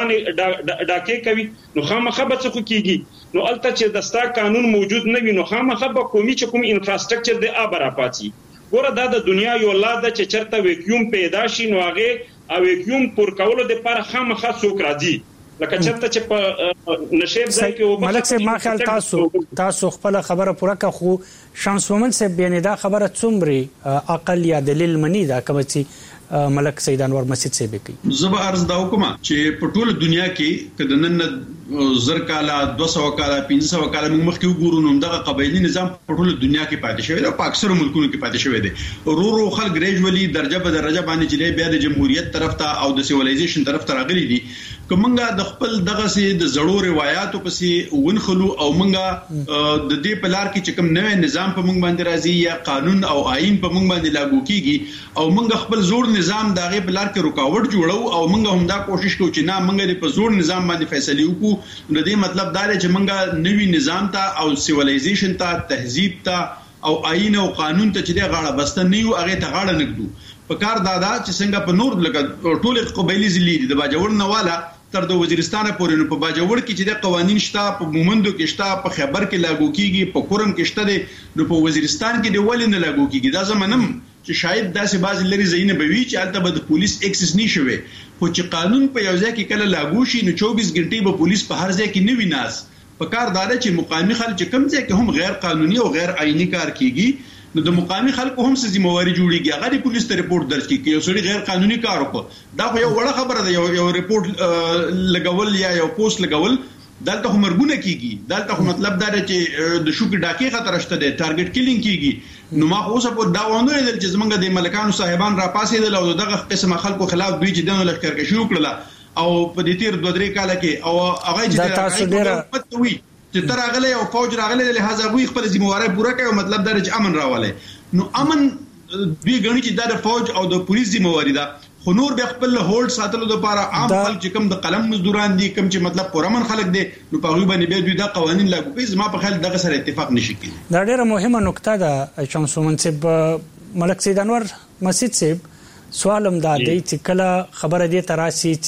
ډاکې کوي نو خامخا به څه کیږي نو الته چې دستا قانون موجود نه وي نو خامخا به کومي چې کوم انفراستراکچر د ابره پاتې ګوره دا د دنیا یو لاده چې چرته ویکیوم پیدا شي نو هغه او ویکیوم پر کولو د پر خامخا څوک راځي لکه چرته چې په نشیب ځای کې ملک صاحب ما خیال تاسو خپل خبره پوره کا خو شمس مومن صاحب بیان دا خبره څومره عقل یا دلیل منی دا کوم چې ملک سید انور مسجد صاحب کوي زبر عرض دا وکما چې په ټوله دنیا کې کدنن زر کاله 200 کاله 500 کاله موږ مخکې وګورو نو دغه قبایلی نظام په ټوله دنیا کې پاتې شوی دی او په اکثر ملکونو کې پاتې شوی دی ورو خلک ګریجوالي درجه به درجه باندې چې بیا د جمهوریت طرف ته او د سیویلایزیشن طرف ته راغلي دي کومنګا د خپل دغه سي د زړو روایتو پسې ونخلو او منګه د دې په لار کې چې کوم نوې نظام په موږ باندې راځي یا قانون او آئین په موږ باندې لاګو کیږي او منګه خپل زوړ نظام دغه په لار کې رکاوټ جوړو او منګه هم دا کوشش کوو چې نه منګه په زوړ نظام باندې فیصله وکړو نو دې مطلب دا دی چې منګه نوې نظام ته او سیویلایزیشن ته تهذیب ته او آئین او قانون ته چې د غاړه بسته نه یو هغه ته غاړه نګدو په کار دادا چې څنګه په نور لکه ټول قبایلی ضلع د باجوړ نواله تر د وزیرستان پورې نو په باجوړ کې چې د قوانين شته په مومندو کې شته په خیبر کې لاګو کیږي په کورم کې شته دي نو په وزیرستان کې د ولې نه لاګو کیږي دا زمونم چې شاید داسې بعض لري زینه بوي چې البته به د پولیس اکسس نشوي خو چې قانون په یو ځای کې کله لاګو شي نو 24 غنټې به پولیس په هر ځای کې نه ویناس په کار داده چې مقامي خلک چې کم ځای کې هم غیر قانوني او غیر آئینی کار کیږي نو د مقامي خلکو هم څه ذمہواری جوړیږي هغه د پولیس ته رپورټ درج کیږي یو سړي غیر قانوني کار وکړ دا خو یو وړه خبره ده یو رپورټ لګول یا یو پوسټ لګول دلته هم مرګونه کیږي دلته خو مطلب دا دی چې د شوکي ډاکې خطر شته دی ټارګټ کیلینګ کیږي نو ما اوس په دا ونه لیدل چې زمونږ د ملکانو صاحبان را پاسې دل او دغه قسمه خلکو خلاف دوی چې دنه لښکرکشي وکړه او په دې تیر 2-3 کال کې او هغه چې تاسو ډیره چې تر هغه او فوج راغله له لحاظه غوي خپل ذمہواری پوره کوي مطلب دا چې امن راولي نو امن دوی غني چې دا د فوج او د پولیس ذمہواری ده خو نور به خپل هولډ ساتلو لپاره عام خلک چې کوم د قلم مزدوران دي کوم چې مطلب پرمن خلک دي نو په غوي باندې به دوی دا قوانين لاګو کوي زما په خیال دغه سره اتفاق نشي کېږي دا ډیره مهمه نقطه ده شمس منصب ملک سید انور مسجد صاحب سوالم دا دی چې کله خبره دي تراسي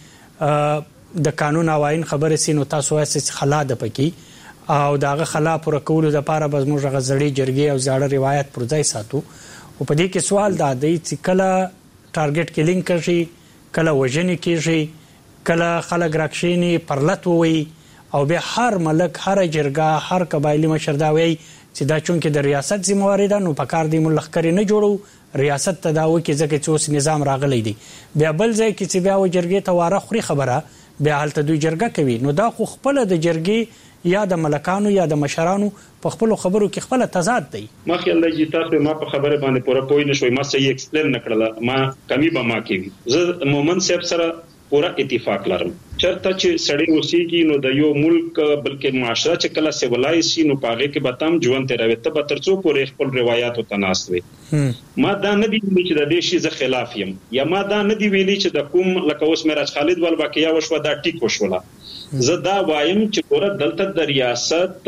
چې د قانون او آئین خبره سي نو تاسو اساس خلا ده پکې او داغه خلا پر کولو د لپاره به موږ غزړی جرګي او زاړه روایت پر ځای ساتو او په دې کې سوال دا دی چې کله ټارګټ کیلینګ کوي کله وژنې کیږي کله خلک راکښینی پرلط وي او به هر ملک هر جرګه هر قبایلی مشر دا وي چې دا چونکه د ریاست ذمہواری ده نو په کار دی ملخکری نه جوړو ریاست تداوی کې ځکه چې اوس نظام راغلی دی بیا بل ځای کې چې بیا و جرګې ته واره خوري خبره بیا حالت دوی جرګه کوي نو دا خو خپل د جرګې یا د ملکانو یا د مشرانو په خپل خبرو کې خپل تضاد دی ما خیال دی چې تاسو ما په خبره باندې پوره پوي نشوي ما صحیح ایکسپلین نکړل ما کمی به ما کوي زه مومن صاحب سره پورا اتفاق لرم چرته چې سړی اوسېږي نو د یو ملک بلکې معاشره چې کله سیولای شي نو پاغه کې به تم ژوند ته راوي ته به ترڅو پورې خپل روایت او تناسب ما دا نه دی ویلي چې د دې شي ز خلاف یم یا ما دا نه دی ویلي چې د کوم لکه اوس معراج خالد ول واقعیا وشو دا ټیک وشوله زه دا وایم چې ګوره دلته د ریاست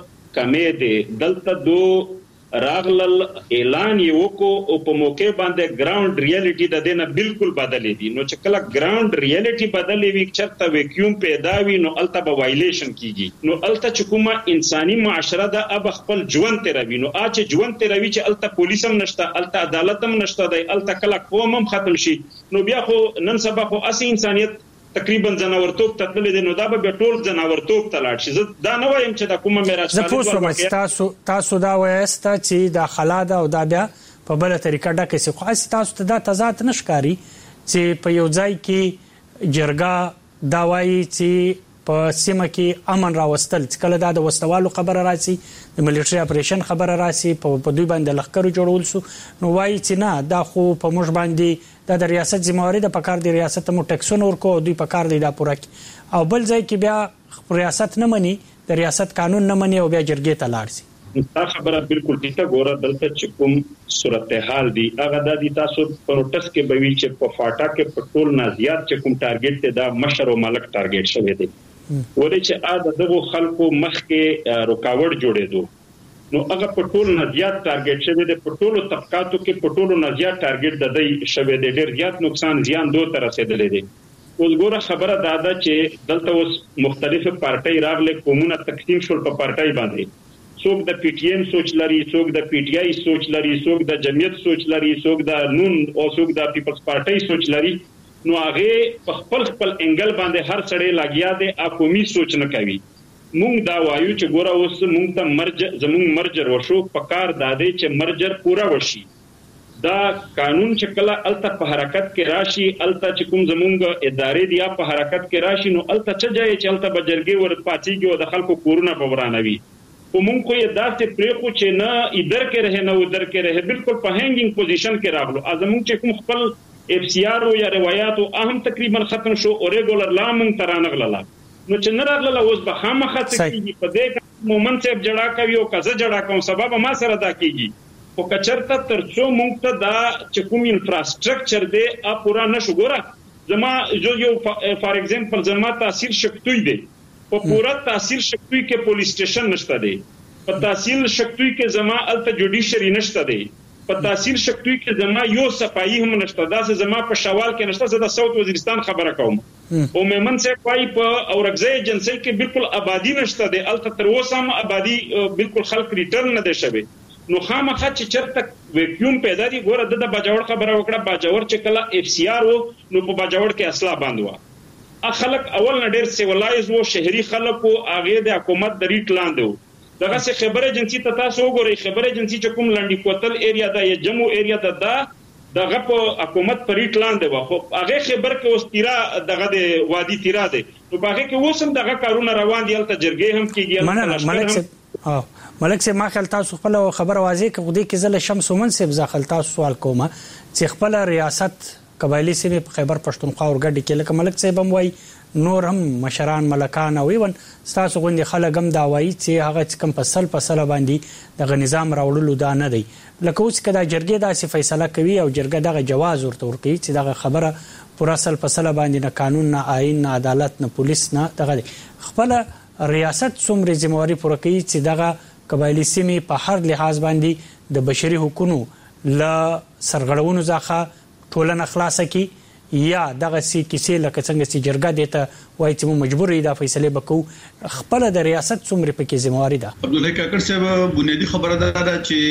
کمې دی دلته دو راغلل اعلان یو کو او په موقع باندې ګراوند ریالټي د دینه بالکل بدلې دي نو چې کله ګراوند ریالټي بدلې وي چرته ویکیوم پیدا وي نو الته به وایلیشن کیږي نو الته چې کومه انساني معاشره د اب خپل ژوند ته روي نو اچ ژوند ته روي چې الته پولیس هم نشته الته عدالت هم نشته دی الته کله قوم هم ختم شي نو بیا خو نن سبا خو اصلي انسانيت تقریبا جناورتوب تتلل دي نو دا به ټول جناورتوب تلاړ شي دا نه وایم چې دا کومه میراث زه پوښتنه تاسو دا وایسته چې دا خلاده او دا بیا په بل طریقه ډکه سي خو تاسو ته دا تضاد نشکاري چې په یو ځای کې جرګه دا وایي چې په سیمه کې امن راوستل کله دا د وسوالو خبره راسي د ملټري اپریشن خبره راسي په دوی باندې لخر جوړول سو نو وایي چې نه دا خو په موږ باندې د ریاست ذمہواری د پکار دی ریاست مو ټیکسون ورکو دوی پکار دی دا پوره او بل ځای کې بیا ریاست نه مني د ریاست قانون نه مني او بیا جرګې ته لاړ سي دا خبره بالکل ټیټه ګوره دلته چې کوم صورتحال دی هغه د دې تاسو پروټست کې بوي چې په فاټا کې پټول نه زیات چې کوم ټارګټ ته دا مشر او ملک ټارګټ شوی دی ولې چې دغه خلکو مخ کې رکاوټ جوړېدو نو هغه پټول نه زیات ټارګټ شوی دی پټولو طبقاتو کې پټولو نه زیات ټارګټ د دې شوی دی ډېر زیات نقصان زیان دوه تر رسیدلې دی اوس ګوره خبره دا ده چې دلته اوس مختلفه پارټي راغله قومونه تقسیم شول په پارټي باندې څوک د پی ټی ایم سوچ لري څوک د پی ټی آی سوچ لري څوک د جمعیت سوچ لري څوک د نون او څوک د پیپلز پارټي سوچ لري نو هغه په خپل انګل باندې هر سړی لاګیا دی اقومي سوچ نه کوي مونږ دا وایو چې ګوره اوس مونږ ته زمونږ مرجر وشو پکار دادې چې مرجر پورا وشي دا قانون چې کله الته په حرکت کې راشي الته چې کوم زمونږ ادارې دی په حرکت کې راشي نو الته چې ځای چې الته بجرګي ور پاتېږي او د خلکو کورونه بورانوي کومون کو یې داسې پریخو چې نه ادھر کې رہے نه ادھر کې رہے بالکل په هنګینګ پوزیشن کې راغلو ازمون چې کوم خپل اف سی آر او یا روایت او اهم تقریبا ختم شو او ریګولر لا مونږ ترانغله نو چې نه راغله اوس به خامخه کیږي په دې مومن صاحب جړه کوي او کزه جړه کوم سبب ما سره دا کیږي او کچرته ترڅو مونږ ته دا چې کوم انفراستراکچر دی ا پورا نشو ګوره زما یو فار ایگزامپل زما تحصیل شکتوی دی په پورا تحصیل شکتوی کې پولیس سټیشن نشته دی په تحصیل شکتوی کې زما الته جوډیشری نشته دی په تحصیل شکتوی کې زما یو صفائی هم نشته دا زما په شوال کې نشته زه د ساوث وزیرستان خبره کوم او میمن صاحب پای په اورګزای ایجنسی کې بالکل آبادی نشته دی الته تر اوسه هم آبادی بالکل خلک ریټرن نه دي شوی نو خامخا چې چرته ویکیوم پیدا دي ګوره د باجوړ خبره وکړه باجوړ چې کله اف سی آر وو نو په باجوړ کې اصله باندې و خلک اول نه ډیر سیولایز وو شهري خلکو هغه د حکومت د ریټ لاندې وو دغه څه خبر ایجنسی ته تاسو وګورئ خبر ایجنسی چې کوم لنډی کوتل ایریا دا یا جمو ایریا دا دغه په حکومت پر ریټ لاندې و خو هغه خبر کې اوس تیرا دغه د وادي تیرا دی نو هغه کې اوس هم دغه کارونه روان دي الته جرګې هم کیږي ملک سے ما خپل تاسو خپل خبر واضح کړو دي کې زله شمس ومن سے ځخل تاسو سوال کومه چې خپل ریاست قبایلی سیمه په خیبر پښتونخوا اورګډ کې لکه ملک صاحب هم وای نور هم مشران ملکان او ایون تاسو غوندي خلک هم دا وایي چې هغه کم فصل باندې دغه نظام راوړلو دا نه دی لکه اوس کدا جرګې داسې فیصله کوي او جرګه دغه جواز ورته ورکوي چې دغه خبره پورا سل فصل باندې نه قانون نه آئین نه عدالت نه پولیس نه دغه خپل ریاست څومره ذمہواری پوره کوي چې دغه قبایلی سیمه په هر لحاظ باندې د بشري حقوقو ل سرغړونو ځخه ټولنه خلاصه کی یا دغه سي کیسې لکه څنګه چې جرګه دیته وایي چې مجبور یې دا فیصله وکړو خپل د ریاست څومره پکې ذمہواری ده عبدالله کاکړ صاحب بنیادی خبره ده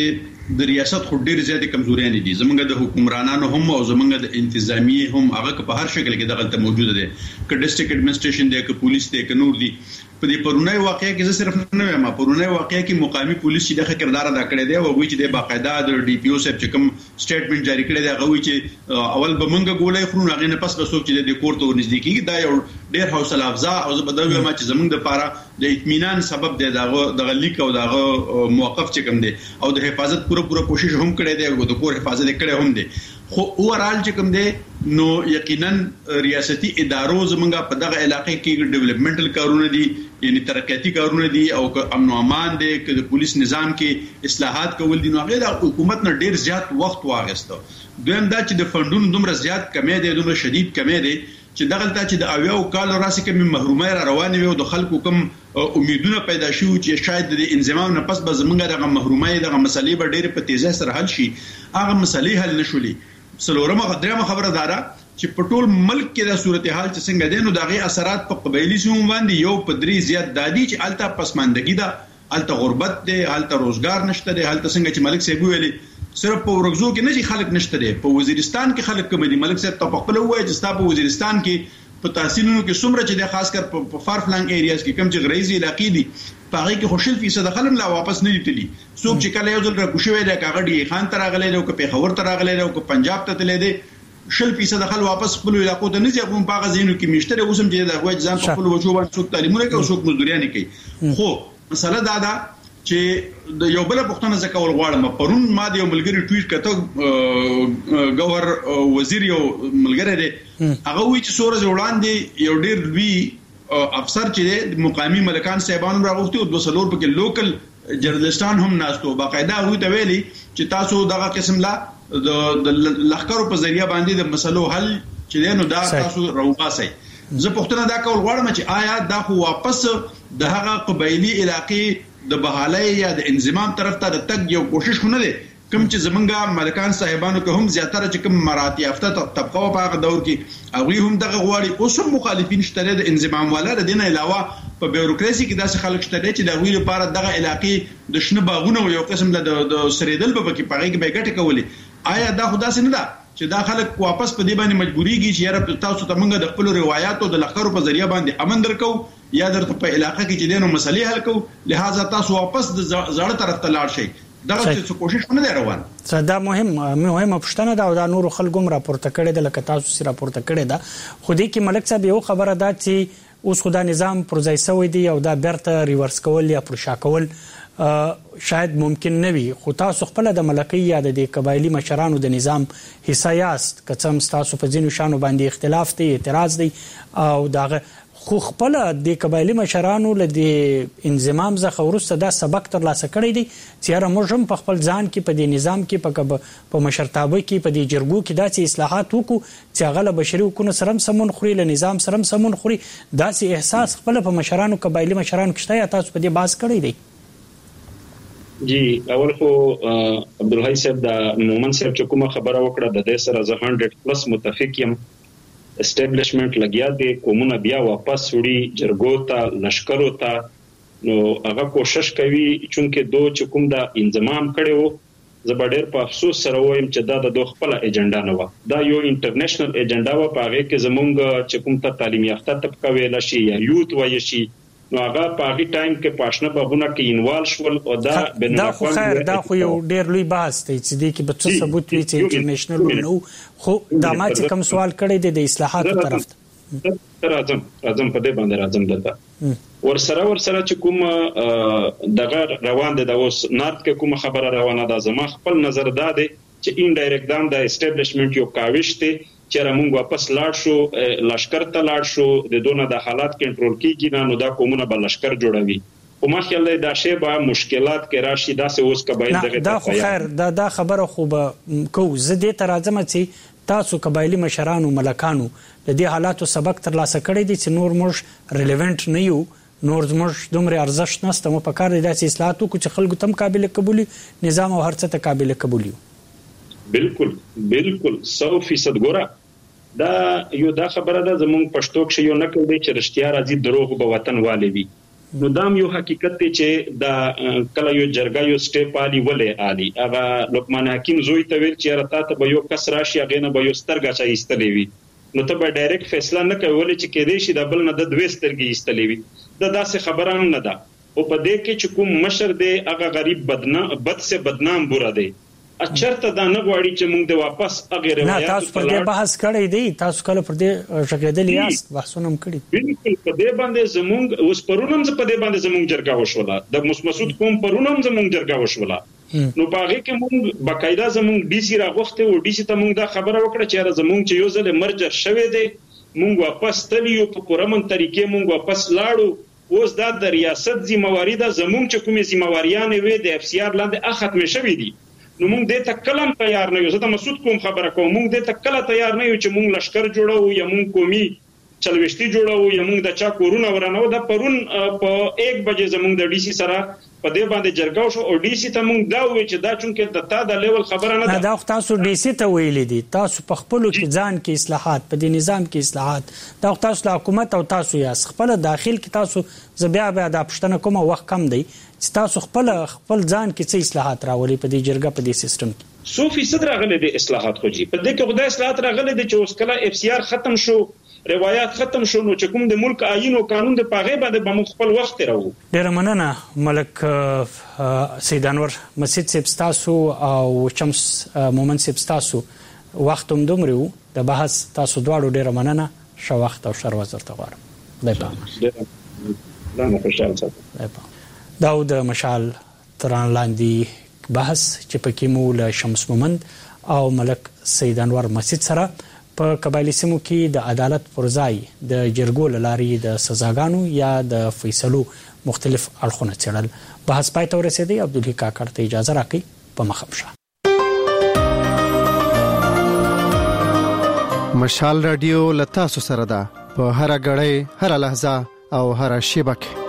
چې د ریاست خو ډیر زیات کمزوري دي زمونږ د حکمرانانو هم او زمونږ د انتظامی هم هغه په هر شکل کې دغه موجوده ده ک ډیسټریکټ ایڈمنسټریشن دی ک پولیس دی ک نور دی په دې پرونی واقعیا کې زه صرف نه وایم پرونی واقعیا کې مقامی پولیس چې د کردار ادا کړی دی او وایي چې د باقاعده د ډي پی او صاحب چې کوم سټیټمنټ جاری کړی دی هغه وایي چې اول به مونږ ګولای خورو هغه نه پس به څوک چې د کورت ورنږدې کیږي دا یو ډیر حوصله افزا او زه بدوي ما چې زمونږ د پاره د اطمینان سبب دی دغه لیک او دغه موقف چې کوم دی او د حفاظت پوره کوشش هم کړی دی او د کور حفاظت کړی هم دی خو اورال چې کوم دی نو یقینا ریاستي ادارو زمونږ په دغه علاقې کې ډیولپمنټل کارونه دي یعنی ترقیاتی کارونه دي او امن او امان دي چې د پولیس نظام کې اصلاحات کول دي نو هغه د حکومت نه ډیر زیات وخت واغسته دویم دا چې د فندونو دومره زیات کمی دي دومره شدید کمی دي چې دغه چې د اویاو کال راسي کې محرومه را روانه وي او د خلکو کوم امیدونه پیدا شي چې شاید د انضمام نه پس به زمونږ دغه محرومه دغه مسلې به ډېر په تیزه سره حل شي هغه مسلې حل نشولي سلورمه درېمه خبره دارا چې په ټول ملک کې د صورتحال چې څنګه دي نو دغه اثرات په قبایلی سیمو باندې یو پدری زیات دادی چې الته پسماندګي ده الته غربت ده الته روزګار نشته ده الته څنګه چې ملک صاحب ویلي صرف په ورغزو کې نه چې خلک نشته ده په وزیرستان کې خلک کم دي ملک صاحب ته خپل وایي چې تاسو په وزیرستان کې په تحصیلونو کې څومره چې د خاص کر په فار فلنګ ایریاز کې کم چې غریزي علاقې دي پاره کې خوشل فیصد خلک لا واپس نه دي څوک چې کله یو ځل را کوشوي د کاغړی خان تر غلې او په پیښور تر غلې او په پنجاب ته تللی دي 100% خلک واپس خپل علاقو ته نه ځي په هغه ځینو کې مشتره اوسم چې د غوښ ځان په خپل وجو باندې څوک تعلیمونه کوي او څوک مزدوريان کوي خو مسله دا ده چې د یو بل پښتنه ځکول غواړم پرون ما د یو ملګری ټویټ کته گوهر وزیر یو ملګری دی هغه وی چې سورج وړاندې یو ډیر لوی افسر چې مقامی ملکان صاحبانو راغوښتي او 200 په لوکل جرنالستان هم ناستو باقاعده هغه ته ویلي چې تاسو دغه قسم لا د لخرو په ذریعہ باندې د مسلو حل چې نو دا تاسو راوباسي زه پښتنه دا کول غواړم چې آیا دا خو واپس د هغه قبایلی علاقې د بحالۍ یا د انضمام طرف ته د تګ یو کوشش خونه دي کوم چې زمونږه ملکان صاحبانو کې هم زیاتره چې کوم مراتب یافته طبقه په هغه دور کې هغه هم دغه غواړي اوس هم مخالفین شته د انضمام والا د دینه علاوه په بیوروکراسي کې داسې خلک شته چې د غوی لپاره دغه علاقې د شنه باغونو یو قسم د سریدل په کې پاره کې به ګټه کولې آیا دا خدا سي نه ده چې دا خلک واپس په دې باندې مجبوريږي چې یاره تاسو ته موږ د خپل روایتو د لخرو په ذریعہ باندې امن درکو یا درته په علاقې کې چې دینو مسلې حل کو لہذا تاسو واپس د زړه طرف ته لاړ شئ دا څه کوشش نه روان دا مهمه پښتنه دا د نور خلکو راپورته کړي د لکه تاسو سره راپورته کړي دا خو دې کې ملک صاحب یو خبره ده چې اوس خدای نظام پرځای سوی دی او دا برته ریورس کول یا پرشا کول شاید ممکن نه وي خو تاسو خپل د ملکي یا د قبایلی مشرانو د نظام حصہ یاست کڅم تاسو په ځینو شانو باندې اختلاف دی اعتراض دی او دا خو خپل د قبایلی مشرانو له انضمام ځخه ورسته دا سبق تر لاسه کړی دی چې را موږ په خپل ځان کې په دې نظام کې په مشرتابه کې په دې جرګو کې داسې اصلاحات وکړو چې هغه له بشري حقوقو سره سمون خوري له نظام سره سمون خوري داسې احساس خپل په مشرانو قبایلی مشرانو کې شته تاسو په دې باز کړی دی جی اول خو عبدالحی صاحب دا مومن صاحب چې کومه خبره وکړه د دې سره زه 100+ متفق یم اسټابلیشمنت لګیا دی کومونه بیا واپس وړي جرګو ته لشکرو ته نو هغه کوشش کوي چې دوه چې کوم دا انضمام کړي زه ډېر په افسوس سره وایم چې دا د خپل ایجنډا نه و دا یو انټرنیشنل ایجنډا و په هغه کې زمونږ چې کوم ته تعلیم یافته طبقه ویل شي یا یوت وایي شي نو هغه په هغه ټایم کې پښنه بهونه کې انوال شول او دا خو خیر دا خو یو ډېر لوی بحث دی چې د کې به څه ثبوت وي چې انټرنیشنل نو خو دا ما چې کوم سوال کړی دی د اصلاحاتو طرف راځم په دې باندې راځم دلته ورسره چې کوم دغه روان دي د اوس نارت کې کوم خبره روانه ده زما خپل نظر دا دی چې انډایرکټ دام د اسټابلیشمنت یو کاوش دی چې موږ واپس لاړ شو لشکر ته لاړ شو د دونه د حالات کنټرول کیږي نو دا کومونه بل لشکر جوړوي او ما خیال دی دا شی به مشکلات کې راشي دا سه اوس قبایل دغه دا خو خیر دا خبره خو به کو زه دې تر راځم چې تاسو قبایلی مشرانو ملکانو د دې حالاتو سبق تر لاسه کړی دي چې نور موږ ریلیونت نه یو نور زموږ دومره ارزښت نشته مو په کار دي چې اصلاحاتو کو چې خلکو تم قابل قبولي نظام او هرڅه ته قابل قبولي بالکل 100% ګوره دا یو دا خبره ده زمونږ پښتو کې یو نقل دی چې رښتیا راځي دروغ به وطن والي وي نو دا یو حقیقت دی چې دا کله یو جرګه یو سټیپ علی ولې علی هغه لقمان حکیم زوی ته ویل چې راته به یو کس راشي هغه نه به یو سترګه چا ایستلې وي نو ته به ډایرکټ فیصله نه کوي چې کې دې شي د بل نه د دوه سترګې ایستلې وي دا داسې خبره هم نه ده او په دې کې چې کوم مشر دی هغه غریب بد سے بدنام بوره دی اچرته دا نه غواړي چې موږ د واپس هغه روایت تاسو پر دې بحث کړی دی تاسو کله پر دې شګېدل یاست بحثونه هم کړی بالکل په دې باندې زموږ اوس پرونم په دې باندې زموږ جرګه وشوله د مسعود کوم پرونم زموږ جرګه وشوله نو باغې کې موږ باقاعده زموږ ډي سي راغوخته او ډي سي ته موږ دا خبره وکړه چې زموږ چې یو ځل مرجر شوه دی موږ واپس تلیو په پرمن طریقې موږ واپس لاړو اوس دا د ریاست ذمہواری ده زموږ چې کومې ذمہواریان وي د اف سی آر لاندې ختم شوې دي نو موږ دې ته کلم تیار نه یو زه د مسعود کوم خبره کوم موږ دې ته کله تیار نه یو چې موږ لشکر جوړو یا موږ قومي چلوشتي جوړو یا موږ د چا کورونه ورانو د پرون په 1 بجې زموږ د ډي سي سره په دې باندې جرګه شو او ډي سي ته موږ دا وی چې دا چونکه د تا د لیول خبره نه ده دا تاسو ډي سي ته ویلې دي تاسو په خپل کې ځان کې اصلاحات په دې نظام کې اصلاحات دا تاسو له حکومت او تاسو یا خپل داخل کې تاسو زبیا د پښتنه کومه وخت کم دی چې تاسو خپل ځان کې څه اصلاحات راولي په دې جرګه په دې سیستم کې 100% راغلي دي اصلاحات خو جی په دې کې خدای اصلاحات راغلي دي چې اوس کله اف سی آر ختم شو روایت ختم شو نو چې کوم د ملک آئین او قانون د پاغه باندې به موږ خپل وخت راو. ډیر مننه ملک سید انور مسجد سبستاسو او شمس مومن سبستاسو وخت هم دومره د بحث تاسو دواړو ډیر مننه شو وخت او شر وزر ته غواړم. دا خوشاله ساتم. دا د مشال تران لاندې بحث چې پکې مو له شمس مومند او ملک سید انور مسجد سره په قبایلی سیمو کې د عدالت پر ځای د جرګو لاري د سزاګانو یا د فیصلو مختلف اړخونه څېړل. بحث پای ته ورسېدی. عبدالحی کاکړ ته اجازه راکړئ په مخامشه. مشال رادیو لتا سره ده په هر غړې هر لحظه او هر شیبه کې.